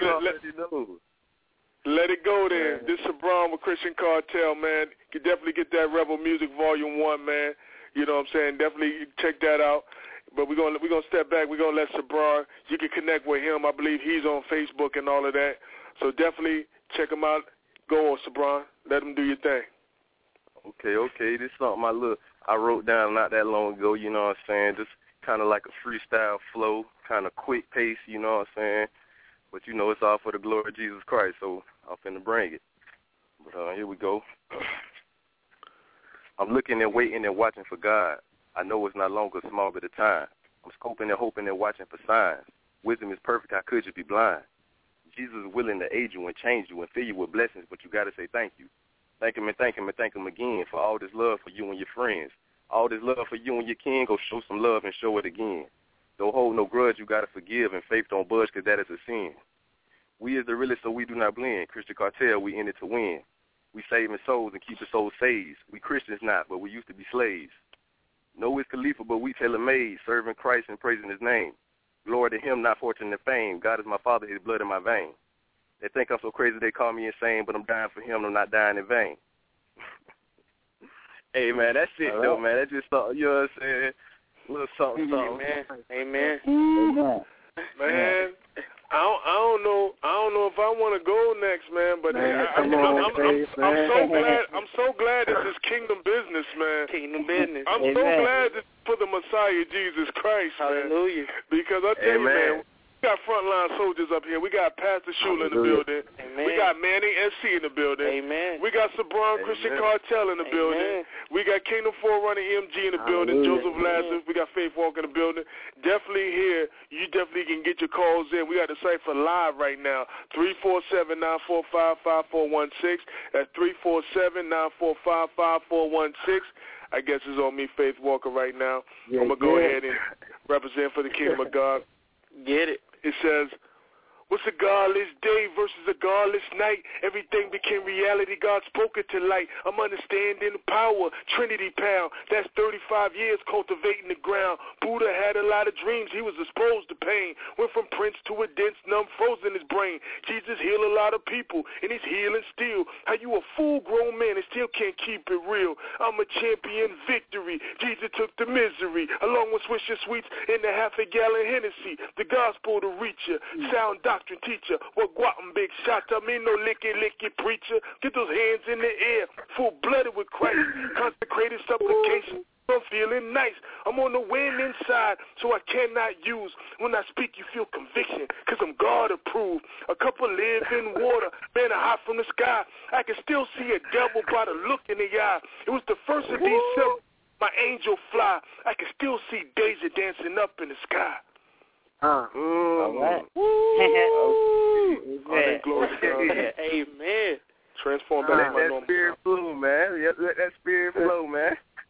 let it go then. Man. This is Brown with Christian Cartel, man. You can definitely get that Rebel Music Volume 1, man. You know what I'm saying? Definitely check that out. But we're gonna step back. We're gonna let Sabrar. You can connect with him. I believe he's on Facebook and all of that. So definitely check him out. Go on, Sabrar. Let him do your thing. Okay. This is something I wrote down not that long ago. You know what I'm saying? Just kind of like a freestyle flow, kind of quick pace. You know what I'm saying? But you know it's all for the glory of Jesus Christ. So I'm finna bring it. But here we go. I'm looking and waiting and watching for God. I know it's not long or small bit of time. I'm scoping and hoping and watching for signs. Wisdom is perfect. How could you be blind? Jesus is willing to aid you and change you and fill you with blessings, but you got to say thank you. Thank him and thank him and thank him again for all this love for you and your friends. All this love for you and your kin, go show some love and show it again. Don't hold no grudge, you got to forgive, and faith don't budge because that is a sin. We is the realest, so we do not blend. Christian Cartel, we in it to win. We saving souls and keep the souls saved. We Christians not, but we used to be slaves. No, it's Khalifa, but we tailor-made, serving Christ and praising his name. Glory to him, not fortune and fame. God is my father, his blood in my vein. They think I'm so crazy they call me insane, but I'm dying for him, I'm not dying in vain. Hey, man, that's it, though, man. That's just something, you know what I'm saying? A little something. Amen. Man, I don't know if I want to go next, man. But I'm so glad this is kingdom business, man. Kingdom business. I'm so glad this is for the Messiah Jesus Christ, man. Hallelujah. Because I tell you, man. We got frontline soldiers up here. We got Pastor Shula in the building. Amen. We got Manny SC in the building. Amen. We got Sabron Christian Cartel in the building. We got Kingdom Forerunner MG in the building. Joseph Lazarus. We got Faith Walker in the building. Definitely here. You definitely can get your calls in. We got the Cypher live right now. 347-945-5416. That's 347-945-5416. I guess it's on me, Faith Walker, right now. I'm going to go ahead and represent for the Kingdom of God. Get it. It says, what's a godless day versus a godless night? Everything became reality. God spoke it to light. I'm understanding the power. Trinity pound. That's 35 years cultivating the ground. Buddha had a lot of dreams. He was exposed to pain. Went from prince to a dense, numb, frozen his brain. Jesus healed a lot of people, and he's healing still. How you a full-grown man and still can't keep it real? I'm a champion victory. Jesus took the misery, along with Swisher Sweets and the half-a-gallon Hennessy. The gospel to reach you. Sound doctrine teacher. What guatem big shot? I mean no licky preacher. Get those hands in the air. Full-blooded with Christ. Consecrated supplication. I'm feeling nice. I'm on the wind inside, so I cannot use. When I speak, you feel conviction, because I'm God-approved. A couple live in water, man, hot from the sky. I can still see a devil by the look in the eye. It was the 1st of December. My angel fly. I can still see Daisy dancing up in the sky. All right. Amen. Transform back my normal. That spirit flow, man. Let that spirit flow, man.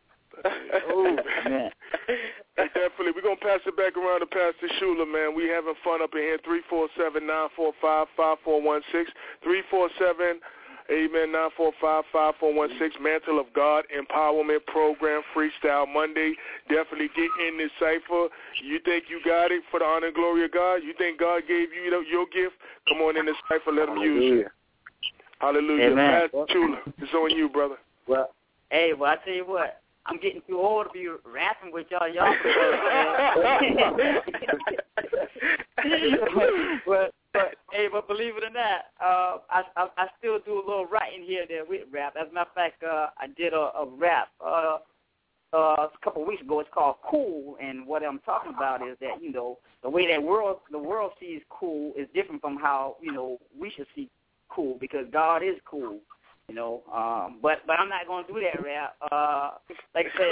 Man. Definitely. We're going to pass it back around to Pastor Shula, man. We having fun up in here. 347-945-5416. 347 Amen, 945-5416, Mantle of God Empowerment Program, Freestyle Monday. Definitely get in this cipher. You think you got it for the honor and glory of God? You think God gave you your gift? Come on in this cipher, let him use you. Hallelujah. Amen. Pastor Shula, it's on you, brother. Well, I tell you what. I'm getting too old to be rapping with y'all but believe it or not, I still do a little writing here and there with rap. As a matter of fact, I did a rap a couple of weeks ago. It's called Cool, and what I'm talking about is that, you know, the way that the world sees cool is different from how, you know, we should see cool, because God is cool. You know, but I'm not going to do that rap. Like I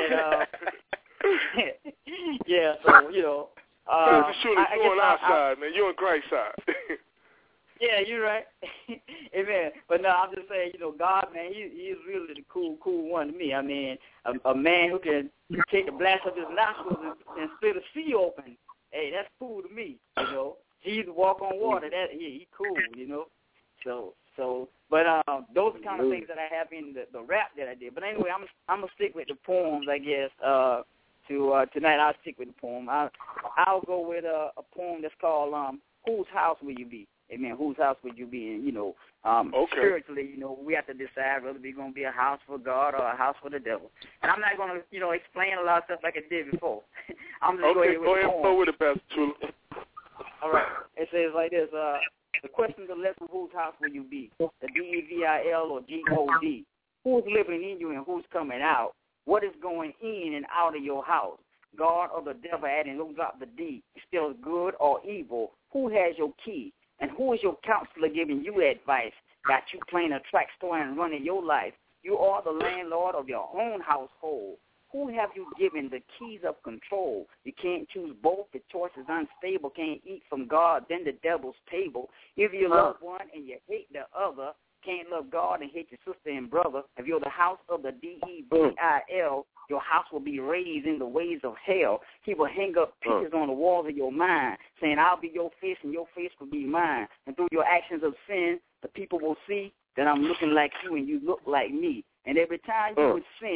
said, yeah. So you know, you're on our side, man. You're on Christ's side. Yeah, you're right. Amen. But no, I'm just saying, you know, God, man, he is really the cool one to me. I mean, a man who can take the blast of his nostrils and split a sea open. Hey, that's cool to me. You know, Jesus walk on water. He cool. You know, so. But those are kind of things that I have in the rap that I did. But anyway, I'm gonna stick with the poems, I guess. Tonight I'll stick with the poem. I'll go with a poem that's called "Whose House Will You Be?" Amen. Whose house would you be in? You know, spiritually, you know, we have to decide whether we're gonna be a house for God or a house for the devil. And I'm not gonna, you know, explain a lot of stuff like I did before. I'm just going with the poem. Go with it, Pastor Chula. All right. It says like this. The question is the lesson, whose house will you be? The DEVIL or GOD. Who's living in you and who's coming out? What is going in and out of your house? God or the devil, adding don't drop the D. Still good or evil? Who has your key? And who is your counselor giving you advice? Got you playing a track store and running your life. You are the landlord of your own household. Who have you given the keys of control? You can't choose both. The choice is unstable. Can't eat from God, then the devil's table. If you love one and you hate the other, can't love God and hate your sister and brother. If you're the house of the DEVIL, your house will be raised in the ways of hell. He will hang up pictures on the walls of your mind, saying, I'll be your face and your face will be mine. And through your actions of sin, the people will see that I'm looking like you and you look like me. And every time you would sin,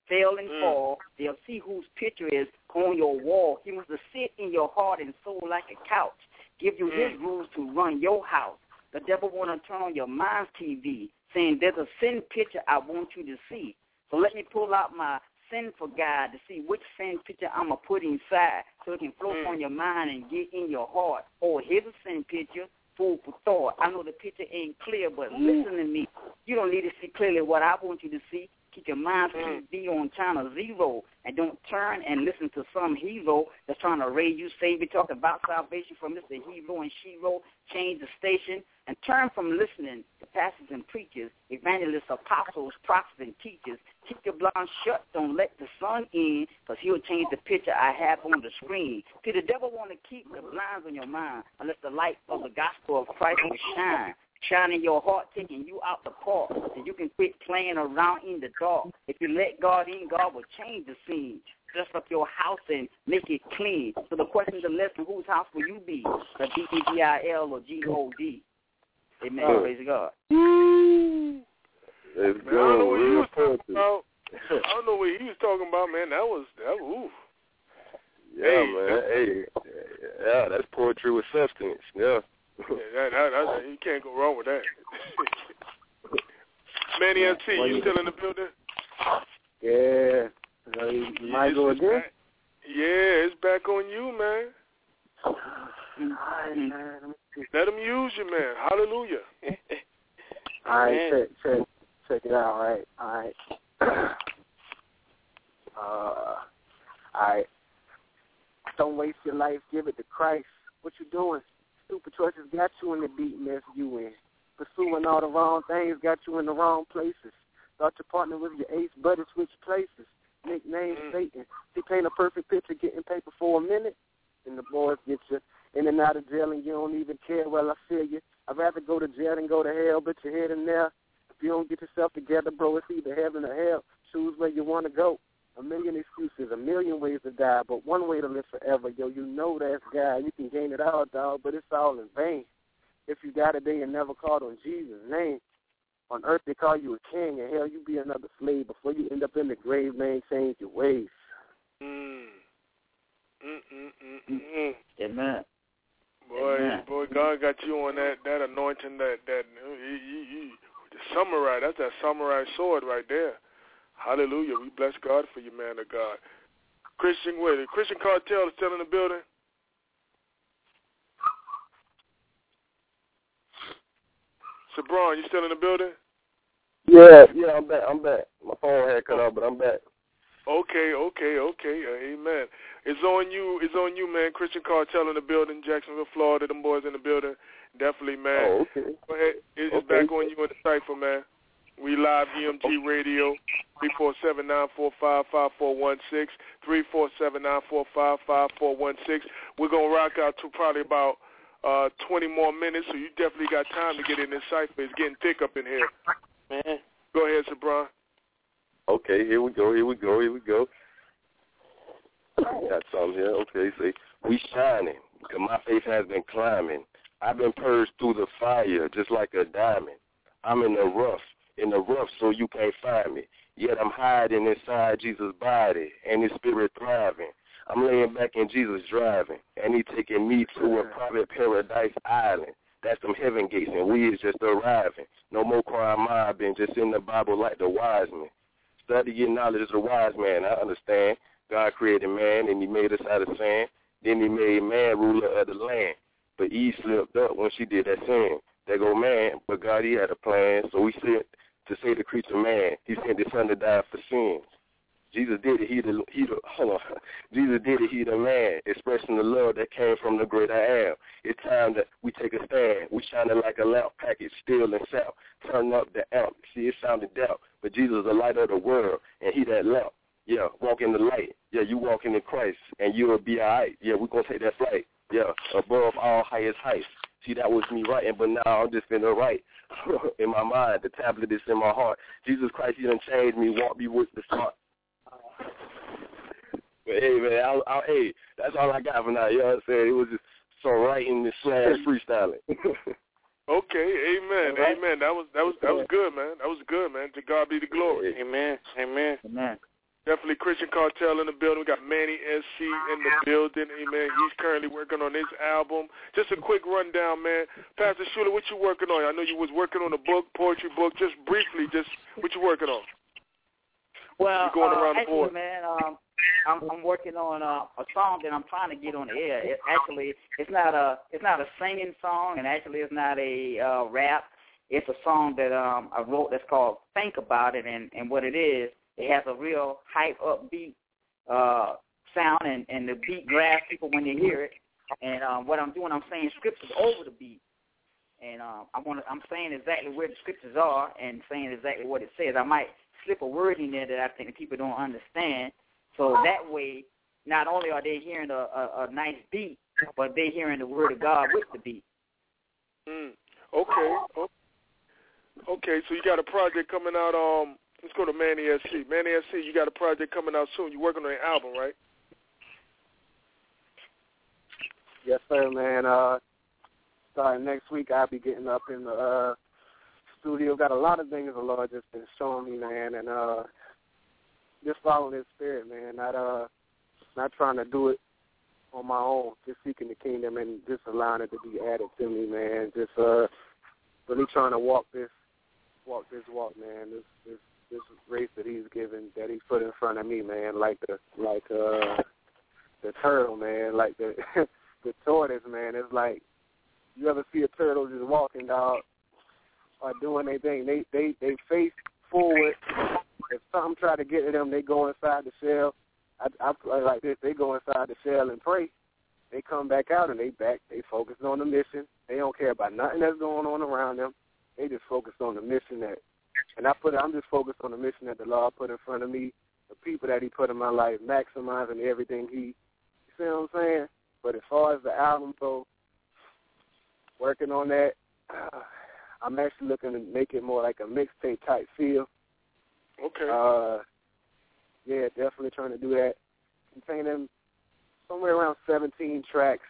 fail and fall. They'll see whose picture is on your wall. He wants to sit in your heart and soul like a couch, give you his rules to run your house. The devil want to turn on your mind's TV, saying there's a sin picture I want you to see. So let me pull out my sinful guide to see which sin picture I'm going to put inside so it can flow from your mind and get in your heart. Oh, here's a sin picture, food for thought. I know the picture ain't clear, but listen to me. You don't need to see clearly what I want you to see. Keep your mind's TV on channel 0 and don't turn and listen to some hero that's trying to raise you, save you, talk about salvation from Mr. Hero and Shero. Change the station and turn from listening to pastors and preachers, evangelists, apostles, prophets, and teachers. Keep your blinds shut. Don't let the sun in, because he'll change the picture I have on the screen. See, the devil want to keep the blinds on your mind unless the light of the gospel of Christ will shine. Shine in your heart, taking you out the park, and you can quit playing around in the dark. If you let God in, God will change the scene. Dress up your house and make it clean. So the question is, listen, whose house will you be? The D-E-V-I-L or G-O-D? Amen. Praise God. Let's go. I don't know what he was talking about. I don't know what he was talking about, man. That was oof. Yeah, hey, man. Hey, yeah, that's poetry with substance. Yeah. You can't go wrong with that. Manny LT, you still in the building? Yeah. Might go again? Yeah, it's back on you, man. Let him use you, man. Hallelujah. All right, check it out, right? All right. Don't waste your life. Give it to Christ. What you doing? Stupid choices got you in the deep mess you in. Pursuing all the wrong things got you in the wrong places. Thought your partner with your ace, but it switched places. Nickname Satan. He paint a perfect picture, getting paper for a minute, and the boys get you in and out of jail, and you don't even care. Well, I feel you. I'd rather go to jail than go to hell, but you're heading there. If you don't get yourself together, bro, it's either heaven or hell. Choose where you want to go. A million excuses, a million ways to die, but one way to live forever. Yo, you know that's God. You can gain it all, dog, but it's all in vain. If you got a day and never called on Jesus' name, on earth they call you a king, and hell, you be another slave. Before you end up in the grave, man, change your ways. Amen. Boy, God got you on that anointing, that the samurai. That's that samurai sword right there. Hallelujah. We bless God for you, man of God. Christian Cartel is still in the building. Sabron, you still in the building? Yeah, I'm back. My phone had cut off, but I'm back. Okay. Amen. It's on you, man. Christian Cartel in the building, Jacksonville, Florida. Them boys in the building. Definitely, man. Oh, okay. Go ahead. It's back on you in the cipher, man. We live EMG Radio, 347-945-5416, 347-945-5416. We're going to rock out to probably about 20 more minutes, so you definitely got time to get in this cipher. It's getting thick up in here. Man. Go ahead, Sabron. Okay, here we go. Got something here. Okay, see, we shining, because my faith has been climbing. I've been purged through the fire, just like a diamond. I'm in the rough, so you can't find me. Yet I'm hiding inside Jesus' body, and his spirit thriving. I'm laying back in Jesus driving, and he taking me to a private paradise island. That's some heaven gates, and we is just arriving. No more crime mobbing, just in the Bible like the wise men. Study your knowledge as a wise man, I understand. God created man, and he made us out of sand. Then he made man ruler of the land. But Eve slipped up when she did that sin. There go man, but God, he had a plan, so he sent to save the creature man. He sent his son to die for sins. Jesus did it, he the man, expressing the love that came from the great I am. It's time that we take a stand. We shining like a lamp package, still and sap. Turn up the amp. See, it sounded doubt, but Jesus is the light of the world, and he that lamp. Yeah, walk in the light. Yeah, you walking in Christ, and you'll be all right. Yeah, we're going to take that flight. Yeah, above all highest heights. See, that was me writing, but now I'm just finna write in my mind. The tablet is in my heart. Jesus Christ, he done changed me, walk me with the smart. But hey, man, hey, that's all I got for now. You know what I'm saying? It was just some writing and freestyling. Okay, amen, right. Amen. That was good, man. That was good, man. To God be the glory. Amen. Definitely Christian Cartel in the building. We got Manny SC in the building. Amen. He's currently working on his album. Just a quick rundown, man. Pastor Schuler, what you working on? I know you was working on a book, poetry book. Just briefly, just what you working on? Well, you're going around the board. Actually, man, I'm working on a song that I'm trying to get on the air. It's not a singing song, and actually it's not a rap. It's a song that I wrote that's called Think About It, and what it is, it has a real hype, upbeat sound, and the beat grabs people when they hear it. And what I'm doing, I'm saying scriptures over the beat. And I'm saying exactly where the scriptures are and saying exactly what it says. I might slip a word in there that I think people don't understand. So that way, not only are they hearing a nice beat, but they're hearing the word of God with the beat. Okay. Okay, so you got a project coming out. Let's go to Manny SC. Manny SC, you got a project coming out soon. You're working on an album, right? Yes, sir, man. Starting next week, I'll be getting up in the studio. Got a lot of things the Lord just been showing me, man, and just following His Spirit, man. Not trying to do it on my own. Just seeking the kingdom and just allowing it to be added to me, man. Just really trying to walk this walk, man. This race that He's given, that He's put in front of me, man. Like the turtle, man. Like the the tortoise, man. It's like, you ever see a turtle just walking, dog, or doing their thing? They face forward. If something try to get to them, they go inside the shell. I play like this. They go inside the shell and pray. They come back out and they focus on the mission. They don't care about nothing that's going on around them. They just focus on the mission I'm just focused on the mission that the Lord put in front of me, the people that He put in my life, maximizing everything you see what I'm saying? But as far as the album goes, working on that, I'm actually looking to make it more like a mixtape type feel. Okay. Yeah, definitely trying to do that. Containing somewhere around 17 tracks.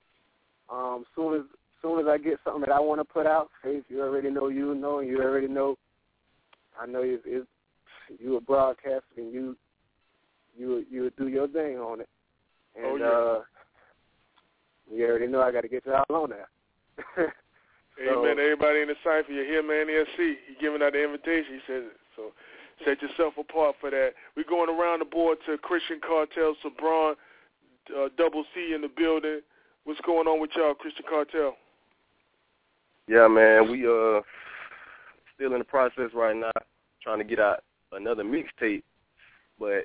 Soon as I get something that I want to put out, if you already know, you know, and you already know, I know you a broadcaster and you would do your thing on it. And you already know I got to get y'all on that. Amen. Everybody in the cipher, you hear, man, SC. He's giving out the invitation. He says it. So set yourself apart for that. We're going around the board to Christian Cartel, Sabron, Double C in the building. What's going on with y'all, Christian Cartel? Yeah, man, we still in the process right now, trying to get out another mixtape. But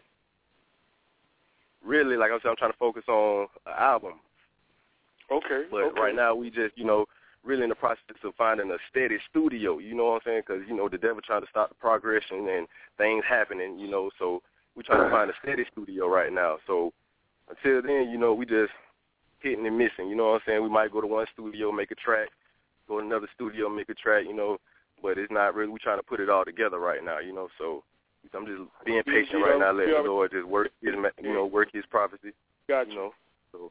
really, like I said, I'm trying to focus on an album. Okay. But right now, we just, really in the process of finding a steady studio, you know what I'm saying? Because, the devil trying to stop the progression and things happening, so we're trying to find a steady studio right now. So until then, we just hitting and missing, you know what I'm saying? We might go to one studio, make a track, go to another studio, make a track, but it's not really, we're trying to put it all together right now, so I'm just being patient right now, letting the Lord just work his, work His prophecy. Got you. So.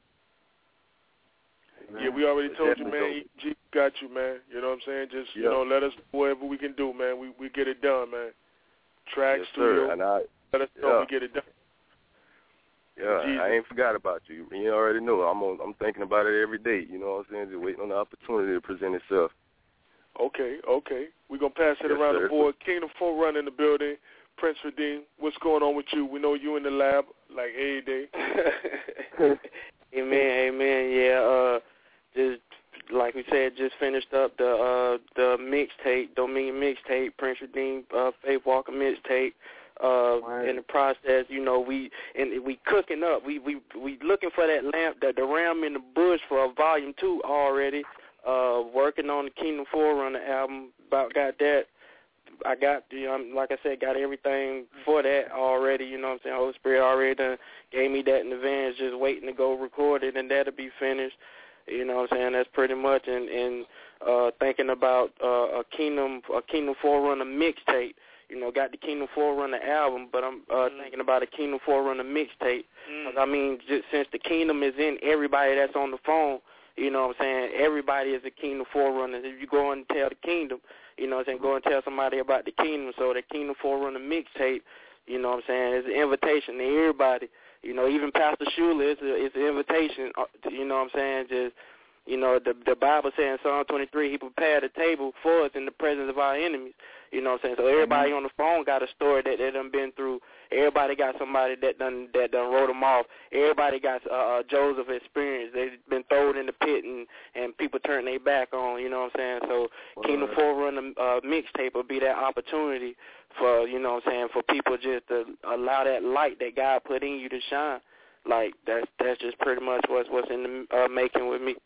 Yeah, we already told you, man. G got you, man. You know what I'm saying? Just, let us do whatever we can do, man. We get it done, man. Track, yes, studio, sir. And let us know we get it done. Yeah, Jesus. I ain't forgot about you. You already know. I'm thinking about it every day. You know what I'm saying? Just waiting on the opportunity to present itself. Okay. We're going to pass it around the board. Kingdom Forerunner in the building. Prince Redeem, what's going on with you? We know you in the lab like every day. Amen. Yeah, just like we said, just finished up the mixtape, Dominion mixtape, Prince Redeem, Faith Walker mixtape. In the process, we cooking up. We looking for that lamp, the ram in the bush for a volume 2 already. Working on the Kingdom Forerunner album. About got that. I got like I said, got everything for that already. You know what I'm saying? Holy Spirit already done gave me that in advance. Just waiting to go record it, and that'll be finished. You know what I'm saying? That's pretty much. And thinking about a Kingdom Forerunner mixtape. Got the Kingdom Forerunner album, but I'm thinking about a Kingdom Forerunner mixtape. Just since the Kingdom is in everybody that's on the phone, you know what I'm saying, everybody is a Kingdom Forerunner. If you go and tell the Kingdom, you know what I'm saying, go and tell somebody about the Kingdom. So the Kingdom Forerunner mixtape, You know what I'm saying? It's an invitation to everybody. You know, even Pastor Shula, it's an invitation. You know what I'm saying? Just, you know, the Bible says in Psalm 23, He prepared a table for us in the presence of our enemies. You know what I'm saying? So everybody on the phone got a story that they done been through. Everybody got somebody that done wrote them off. Everybody got Joseph experience. They've been thrown in the pit and people turn their back on. You know what I'm saying? So Kingdom Forerunner mixtape will be that opportunity for, you know what I'm saying, for people just to allow that light that God put in you to shine. Like that's just pretty much what's in the making with me.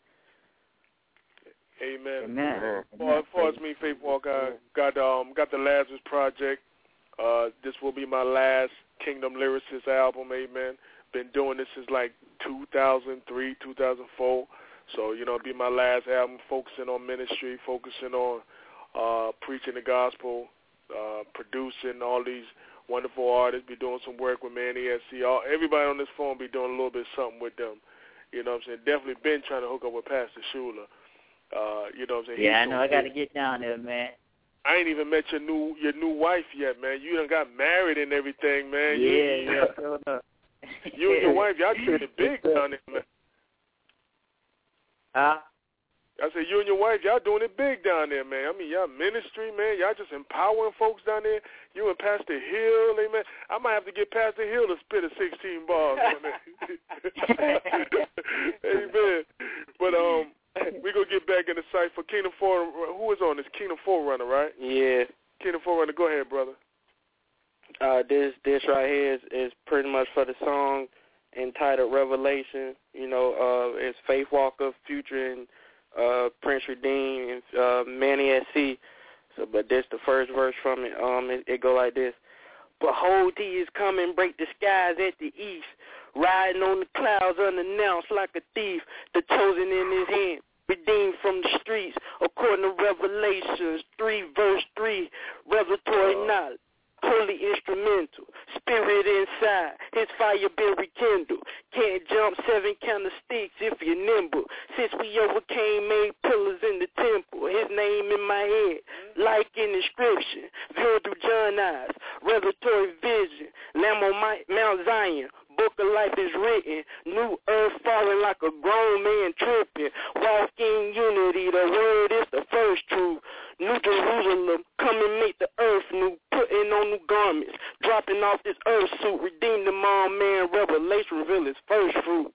Amen. Amen. As far as me, Faith Walker, got the Lazarus Project. This will be my last Kingdom Lyricist album. Amen. Been doing this since like 2003, 2004. So, you know, it'll be my last album, focusing on ministry, focusing on preaching the gospel, producing all these wonderful artists. Be doing some work with Manny SC. Everybody on this phone be doing a little bit something with them. You know what I'm saying? Definitely been trying to hook up with Pastor Shula. You know what I'm saying? Yeah, I know. I got to get down there, man. I ain't even met your new wife yet, man. You done got married and everything, man. Yeah. You and your wife, y'all doing it big down there, man. Huh? I said, you and your wife, y'all doing it big down there, man. I mean, y'all ministry, man. Y'all just empowering folks down there. You and Pastor Hill, amen. I might have to get Pastor Hill to spit a 16 bars on that. Amen. But, we're going to get back in the site for Kingdom Forerunner. Who is on this? Kingdom Forerunner, right? Yeah. Kingdom Forerunner, go ahead, brother. This right here is pretty much for the song entitled Revelation. You know, it's Faith Walker, Future, and Prince Redeem, and Manny SC. So, but this the first verse from it. It go like this. Behold, He is coming, break the skies at the east, riding on the clouds unannounced like a thief, the chosen in His hand, redeemed from the streets, according to Revelations 3, verse 3, revelatory knowledge, holy instrumental, spirit inside, His fire been rekindled, can't jump 7 candlesticks if you're nimble, since we overcame 8 pillars in the temple, His name in my head, like in inscription, viewed through John's eyes, revelatory vision, Lamb on Mount Zion, book of life is written, new earth falling like a grown man tripping, walk in unity, the word is the first truth, New Jerusalem, come and make the earth new, putting on new garments, dropping off this earth suit, redeem the mom man, Revelation reveal His first fruit.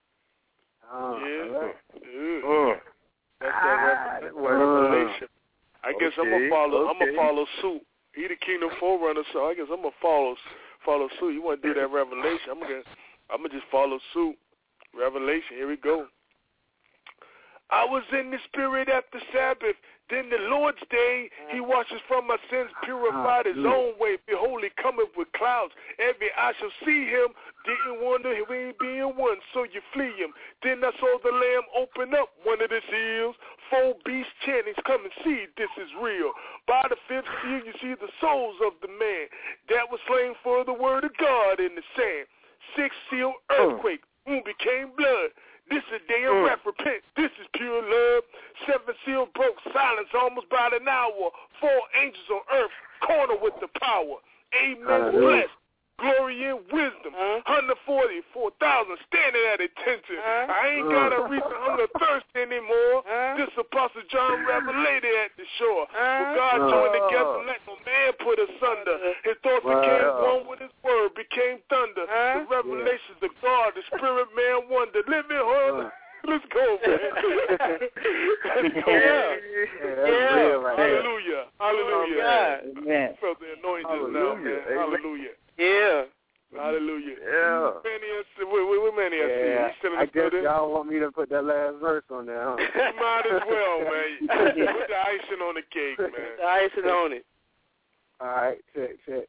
That's that Revelation. I guess I'm gonna follow suit. He the Kingdom Forerunner, so I guess I'm gonna follow suit. You want to do that Revelation? I'm gonna just follow suit. Revelation. Here we go. I was in the Spirit after Sabbath. Then the Lord's day, He washes from my sins, purified His own way. Behold, He cometh with clouds. Every eye shall see Him. Didn't wonder He ain't being one, so you flee Him. Then I saw the Lamb open up one of the seals. 4 beasts chanting, come and see, this is real. By the 5th seal, you see the souls of the man that was slain for the word of God in the sand. 6th seal, earthquake, womb became blood. This is a day of wrath, repent. This is pure love. 7th seal broke silence almost by an hour. 4 angels on earth, corner with the power. Amen. Blessed. Glory and wisdom. 144,000 standing at attention. I ain't got a reason hunger thirst anymore. This Apostle John revelated at the shore. For God joined together, let no man put asunder. His thoughts became one with His word, became thunder. The revelations of God, the spirit man wonder. Living holy. Let's go, man. Let's go. Yeah. Hallelujah. Hallelujah. Amen. I felt the anointing just now, man. Hallelujah. Yeah. Hallelujah. Yeah. Where Manny is? Still in the I guess building? y'all want me to put that last verse on there, huh? You might as well, man. Put the icing on the cake, man. The icing on it. All right, check.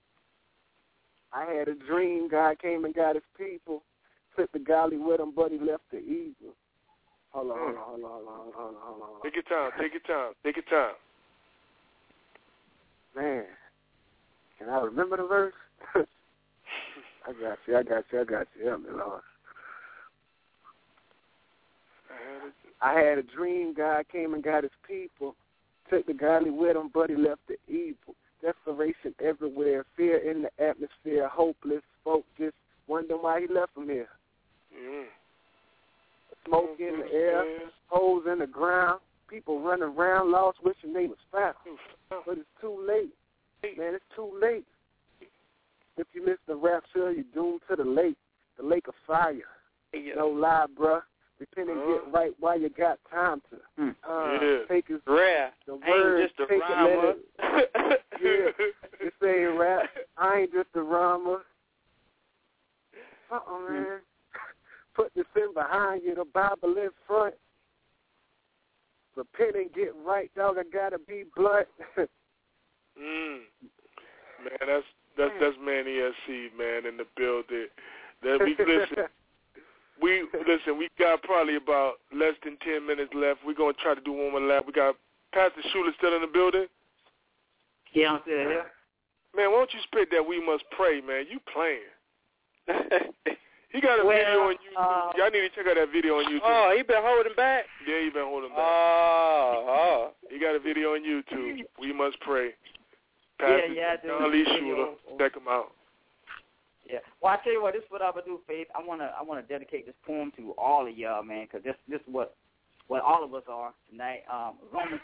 I had a dream. God came and got His people. Took the godly with Him, but He left the evil. Hold on. Take your time. Man, can I remember the verse? I got you. Help me, Lord. I had a dream. God came and got His people. Took the godly with Him, but He left the evil. desperation everywhere, fear in the atmosphere, hopeless folk just wondering why he left from here. Smoke in the air, holes in the ground, people running around lost wishing they was found. But it's too late. Man, it's too late. If you miss the rapture, you're doomed to the lake of fire. No lie, bruh. Repent and get right while you got time to. Take his rap. The word, ain't just a take rhymer. This ain't rap. I ain't just a rhymer. Man. Put the sin behind you, the Bible in front. Repent and get right, dog. I gotta be blunt. Man, that's Manny SC, man, in the building. We got probably about less than 10 minutes left. We're gonna try to do one more lap. We got Pastor Schuler still in the building. Yeah, I'm still here. Man, why don't you spit that "We Must Pray," man? You playing? He got a video on YouTube. Y'all need to check out that video on YouTube. Oh, he been holding back? Yeah, he been holding back. Oh. He got a video on YouTube. We Must Pray. I do. John Lee Schuler. Check him out. Yeah. Well, I tell you what, this is what I would do, Faith. I wanna dedicate this poem to all of y'all, man, because this is what all of us are tonight. Romans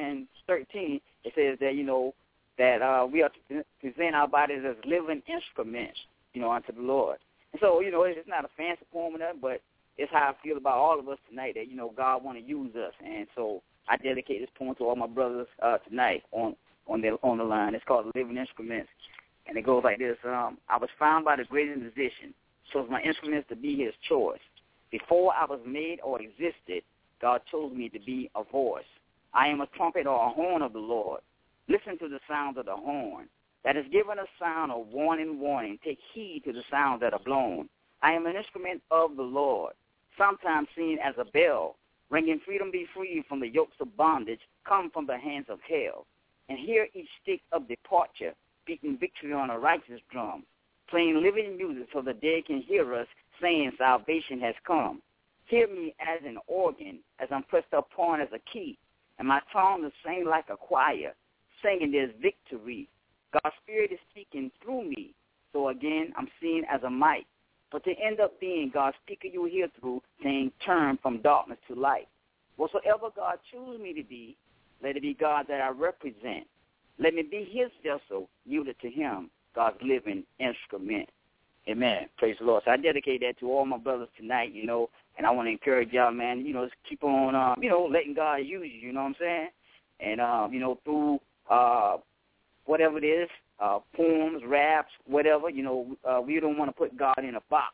6:13, it says that that we are to present our bodies as living instruments, unto the Lord. And so, it's not a fancy poem or nothing, but it's how I feel about all of us tonight, that, God want to use us. And so I dedicate this poem to all my brothers tonight on the line. It's called Living Instruments. And it goes like this. I was found by the great musician, chose my instruments to be his choice. Before I was made or existed, God chose me to be a voice. I am a trumpet or a horn of the Lord. Listen to the sound of the horn. That is given a sound of warning. Take heed to the sounds that are blown. I am an instrument of the Lord, sometimes seen as a bell, ringing freedom be free from the yokes of bondage, come from the hands of hell. And hear each stick of departure, beating victory on a righteous drum, playing living music so the dead can hear us, saying salvation has come. Hear me as an organ, as I'm pressed upon as a key, and my tongue is sing like a choir, singing there's victory. God's Spirit is speaking through me. So again, I'm seen as a mic. But to end up being God's speaker you hear through, saying turn from darkness to light. Whatsoever God choose me to be, let it be God that I represent. Let me be his vessel, yielded to him, God's living instrument. Amen. Praise the Lord. So I dedicate that to all my brothers tonight, and I want to encourage y'all, man, just keep on, letting God use you, you know what I'm saying? And, through whatever it is, poems, raps, whatever, we don't want to put God in a box,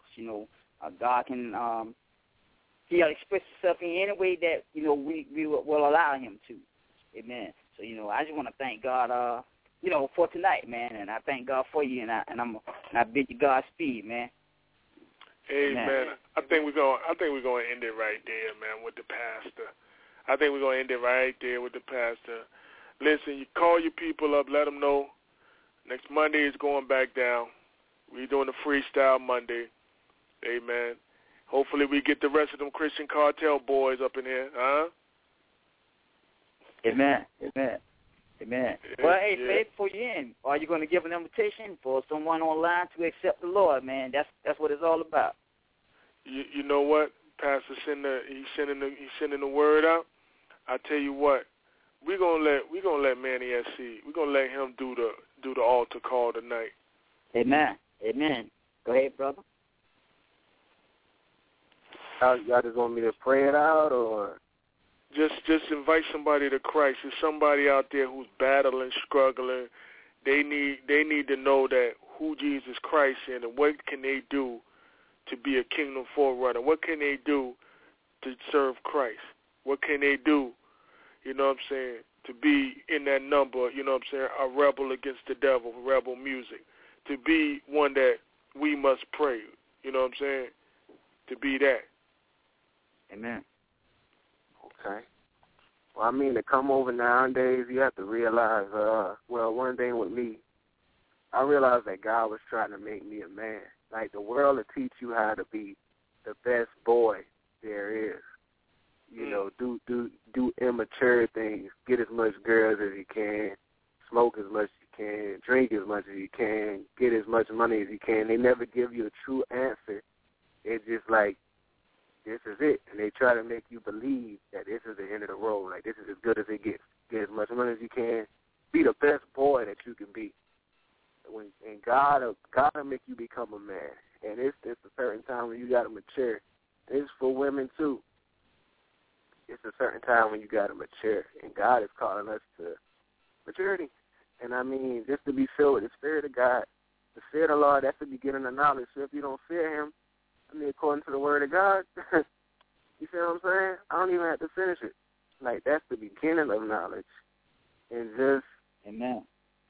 God can, he'll express himself in any way that, we will allow him to. Amen. So, I just want to thank God, for tonight, man, and I thank God for you, and I bid you Godspeed, man. Amen. I think we're gonna end it right there, man, with the pastor. I think we're gonna end it right there with the pastor. Listen, you call your people up, let them know. Next Monday is going back down. We're doing the Freestyle Monday. Amen. Hopefully we get the rest of them Christian Cartel boys up in here, huh? Amen. Well, hey, Faith, before you end, are you going to give an invitation for someone online to accept the Lord, man? That's what it's all about. You know what? Pastor he's sending the word out. I tell you what, we're gonna let Manny SC. We're gonna let him do the altar call tonight. Amen. Go ahead, brother. Y'all just want me to pray it out, or? Just invite somebody to Christ. There's somebody out there who's battling, struggling. They need to know that who Jesus Christ is and what can they do to be a kingdom forerunner. What can they do to serve Christ? What can they do, to be in that number, a rebel against the devil, rebel music, to be one that we must pray, to be that. Amen. Okay. Well, to come over nowadays, you have to realize, one thing with me, I realized that God was trying to make me a man. Like, the world will teach you how to be the best boy there is. Do immature things, get as much girls as you can, smoke as much as can, drink as much as you can, get as much money as you can. They never give you a true answer. It's just like, this is it. And they try to make you believe that this is the end of the road. Like, this is as good as it gets. Get as much money as you can. Be the best boy that you can be. And God will make you become a man. And it's a certain time when you got to mature. It's for women, too. It's a certain time when you got to mature. And God is calling us to maturity. And, I mean, just to be filled with the Spirit of God. The fear of the Lord, that's the beginning of knowledge. So if you don't fear him, I mean, according to the word of God, you see what I'm saying? I don't even have to finish it. Like, that's the beginning of knowledge. And just, amen.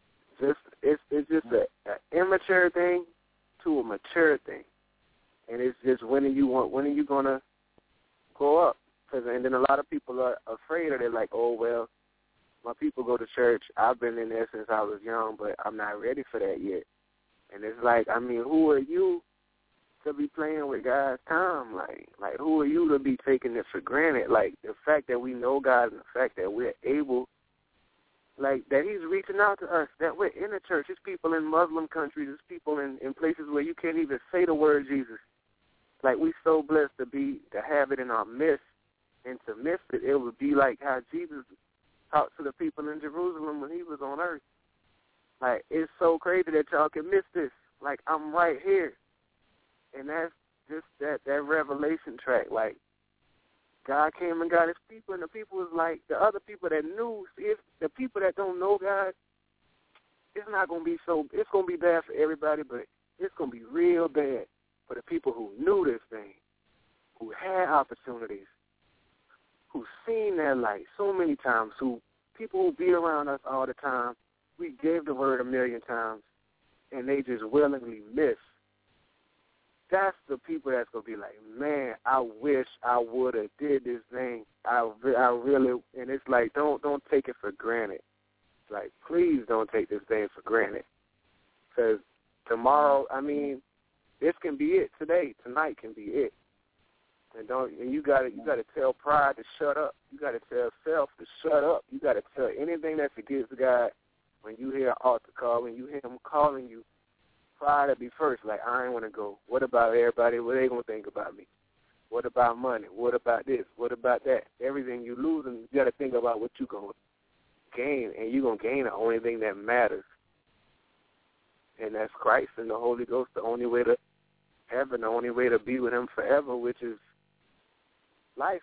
It's just an immature thing to a mature thing. And it's just when are you going to grow up? And then a lot of people are afraid of it, like, oh, well, my people go to church. I've been in there since I was young, but I'm not ready for that yet. And it's like, I mean, who are you to be playing with God's time? Like who are you to be taking it for granted? Like, the fact that we know God and the fact that we're able, like, that he's reaching out to us, that we're in the church. There's people in Muslim countries. There's people in places where you can't even say the word Jesus. Like, we so blessed to have it in our midst, and to miss it, it would be like how Jesus talked to the people in Jerusalem when he was on earth. Like, it's so crazy that y'all can miss this. Like, I'm right here. And that's just that revelation track. Like, God came and got his people, and the people was like, the other people that knew, if the people that don't know God, it's not going to be it's going to be bad for everybody, but it's going to be real bad for the people who knew this thing, who had opportunities, who've seen that light so many times, people who be around us all the time, we gave the word 1,000,000 times, and they just willingly miss. That's the people that's going to be like, man, I wish I would have did this thing. I really, and it's like, don't take it for granted. Like, please don't take this thing for granted. Because tomorrow, I mean, this can be it today. Tonight can be it. And you gotta tell pride to shut up. You gotta tell self to shut up. You gotta tell anything that's against God when you hear an altar call, when you hear him calling you. Pride to be first. Like, I ain't want to go. What about everybody? What they gonna think about me? What about money? What about this? What about that? Everything you lose, and you gotta think about what you gonna gain, and you gonna gain the only thing that matters, and that's Christ and the Holy Ghost. The only way to heaven, the only way to be with him forever, which is life.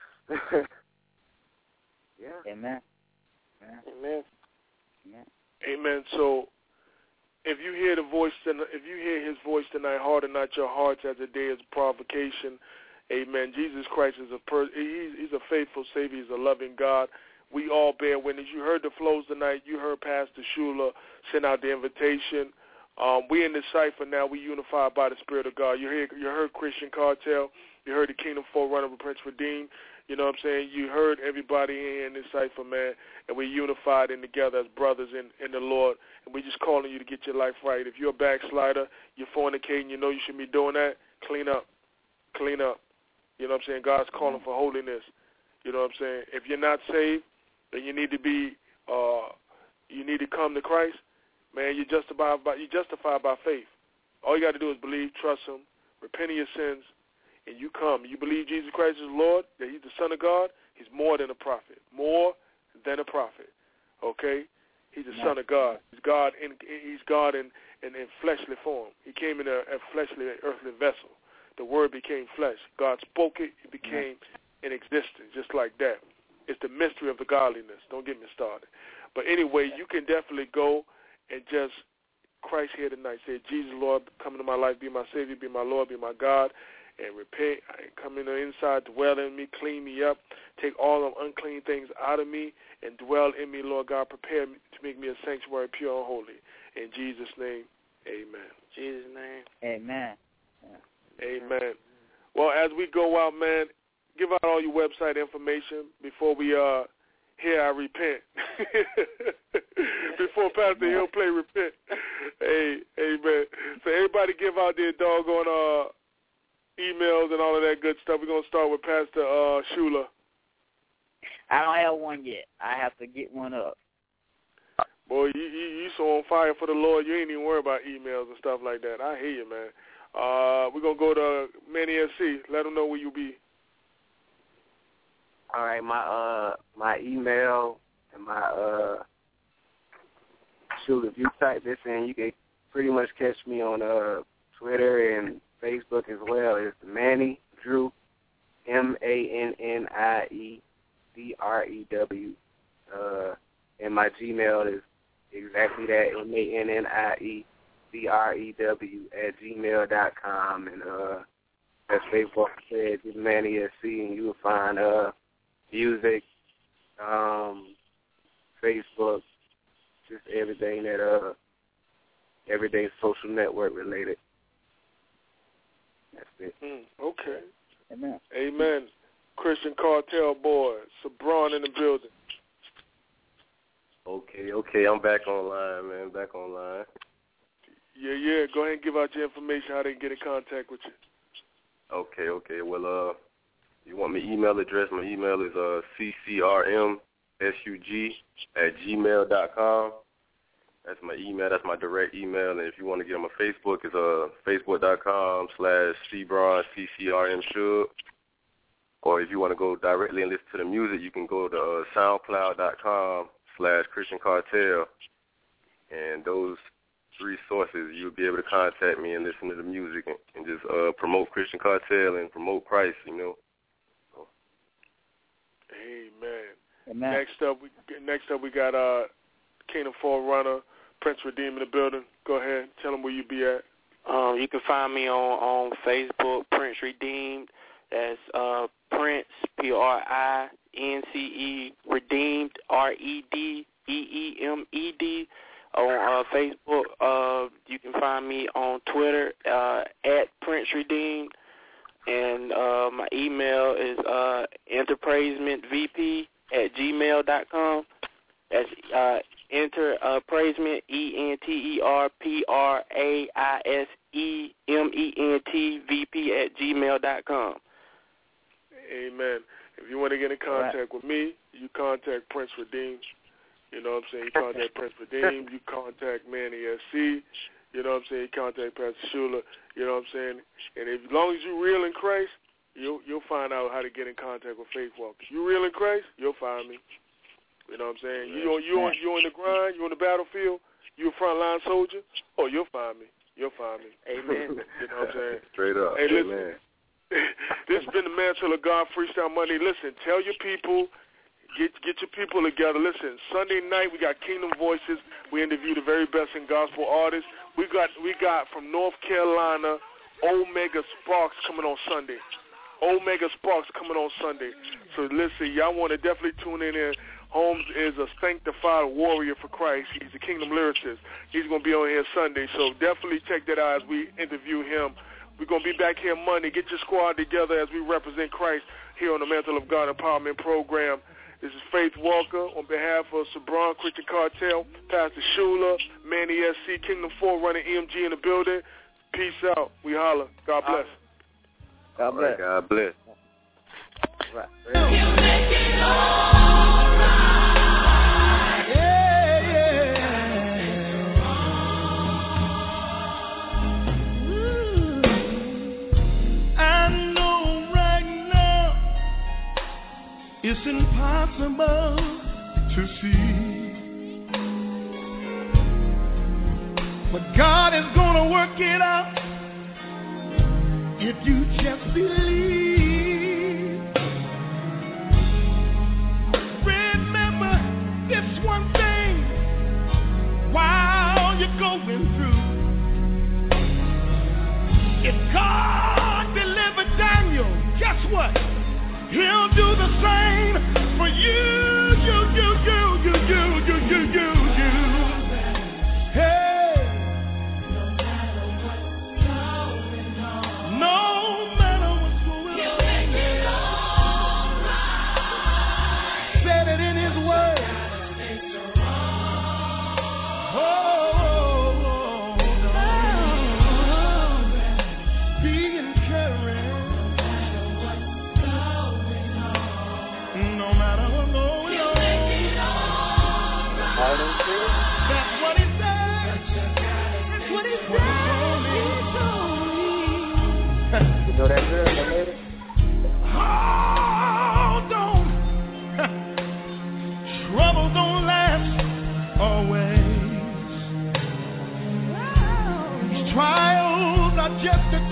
Yeah. Amen. Amen. Amen. Amen. So, if you hear his voice tonight, harden not your hearts as the day is provocation. Amen. Jesus Christ is he's a faithful Savior. He's a loving God. We all bear witness. You heard the flows tonight. You heard Pastor Shula send out the invitation. We in the cipher now. We unified by the Spirit of God. You heard Christian Cartel. You heard the Kingdom Forerunner with Prince Redeem. You know what I'm saying? You heard everybody in this cipher, man, and we unified in together as brothers in the Lord, and we just calling you to get your life right. If you're a backslider, you're fornicating, you know you should be doing that, clean up. You know what I'm saying? God's calling for holiness. You know what I'm saying? If you're not saved, then you need to come to Christ. Man, you're justified by faith. All you got to do is believe, trust him, repent of your sins, and you come. You believe Jesus Christ is Lord, that he's the Son of God, he's more than a prophet. More than a prophet. Okay? He's the Son of God. He's God in fleshly form. He came in a fleshly, earthly vessel. The Word became flesh. God spoke it. It became in existence, just like that. It's the mystery of the godliness. Don't get me started. But anyway, you can definitely go and just Christ here tonight. Say, Jesus, Lord, come into my life, be my Savior, be my Lord, be my God, and repent. Come in the inside, dwell in me, clean me up, take all of unclean things out of me, and dwell in me, Lord God. Prepare me to make me a sanctuary, pure and holy. In Jesus' name, amen. Jesus' name. Amen. Amen. Well, as we go out, man, give out all your website information before we hear I repent. Before Pastor Hill play repent. Hey, amen. So everybody give out their doggone emails and all of that good stuff. We're going to start with Pastor Shula. I don't have one yet. I have to get one up. Boy, you so on fire for the Lord, you ain't even worry about emails and stuff like that. I hear you, man. We're going to go to Manny SC. Let them know where you be. All right, my email and my shoot, if you type this in, you can pretty much catch me on Twitter and Facebook as well. It's Manny Drew, MANNIEDREW. And my Gmail is exactly that, MANNIEDREW@gmail.com. And as Facebook said, just Manny SC, and you will find music, Facebook, just everything that everything social network related. That's it. Okay. Amen. Amen. Christian Cartel boy, Sabron in the building. Okay. I'm back online, man. Back online. Yeah. Go ahead and give out your information, how they can get in contact with you. Okay. Well, you want my email address? My email is ccrmsug@gmail.com. That's my email. That's my direct email. And if you want to get on my Facebook, it's facebook.com/cbron ccrmsug. Or if you want to go directly and listen to the music, you can go to soundcloud.com/Christian Cartel. And those 3 sources, you'll be able to contact me and listen to the music and just promote Christian Cartel and promote Christ, you know. So. Amen. Next up we got Kingdom Forerunner, Prince Redeemed in the building. Go ahead, tell them where you be at. You can find me on Facebook, Prince Redeemed. That's Prince, PRINCE, Redeemed, REDEEMED. On Facebook, you can find me on Twitter at Prince Redeemed, and my email is enterpraisement@gmail.com. That's enterpraisement, enterpraisement@gmail.com. Amen. If you want to get in contact with me, you contact Prince Redeemed. You know what I'm saying? You contact Prince Redeemed. You contact Manny SC. You know what I'm saying? You contact Pastor Shula. You know what I'm saying? And as long as you're real in Christ, you'll find out how to get in contact with Faith Walkers. You real in Christ, you'll find me. You know what I'm saying? You on the grind, you on the battlefield, you a frontline soldier, you'll find me. You'll find me. Amen. You know what I'm saying? Straight up. Hey, listen. Amen. This has been the Mantle of God Freestyle Monday. Listen, tell your people, get your people together. Listen, Sunday night we got Kingdom Voices. We interview the very best in gospel artists. We got from North Carolina, Omega Sparks coming on Sunday. So listen, y'all want to definitely tune in here. Holmes is a sanctified warrior for Christ. He's a kingdom lyricist. He's going to be on here Sunday, so definitely check that out as we interview him. We're going to be back here Monday. Get your squad together as we represent Christ here on the Mantle of God Empowerment Program. This is Faith Walker on behalf of Sabron, Christian Cartel, Pastor Shula, Manny SC, Kingdom Forerunner, EMG in the building. Peace out. We holler. God bless. God bless. God bless. Right. It's impossible to see, but God is gonna work it out if you just believe. Remember this one thing while you're going through. If God delivered Daniel, guess what? He'll do the same for you. Hey. No matter what's going on.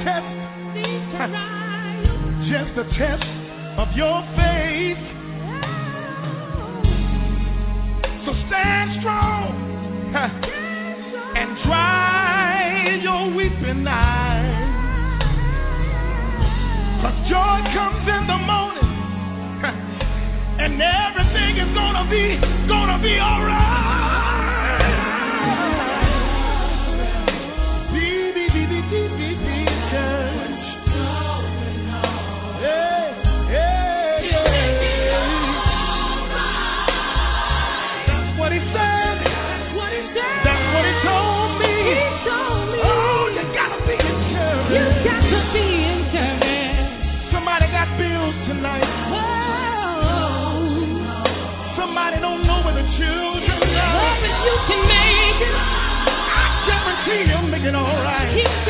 test, just a test of your faith. So stand strong and dry your weeping eyes. 'Cause joy comes in the morning, and everything is gonna be all right. Be encouraged. That's what he said. That's what he told me. Oh, you gotta be encouraged. Somebody got bills tonight. Somebody don't know where the children are. You can make it. I guarantee you'll make it all right.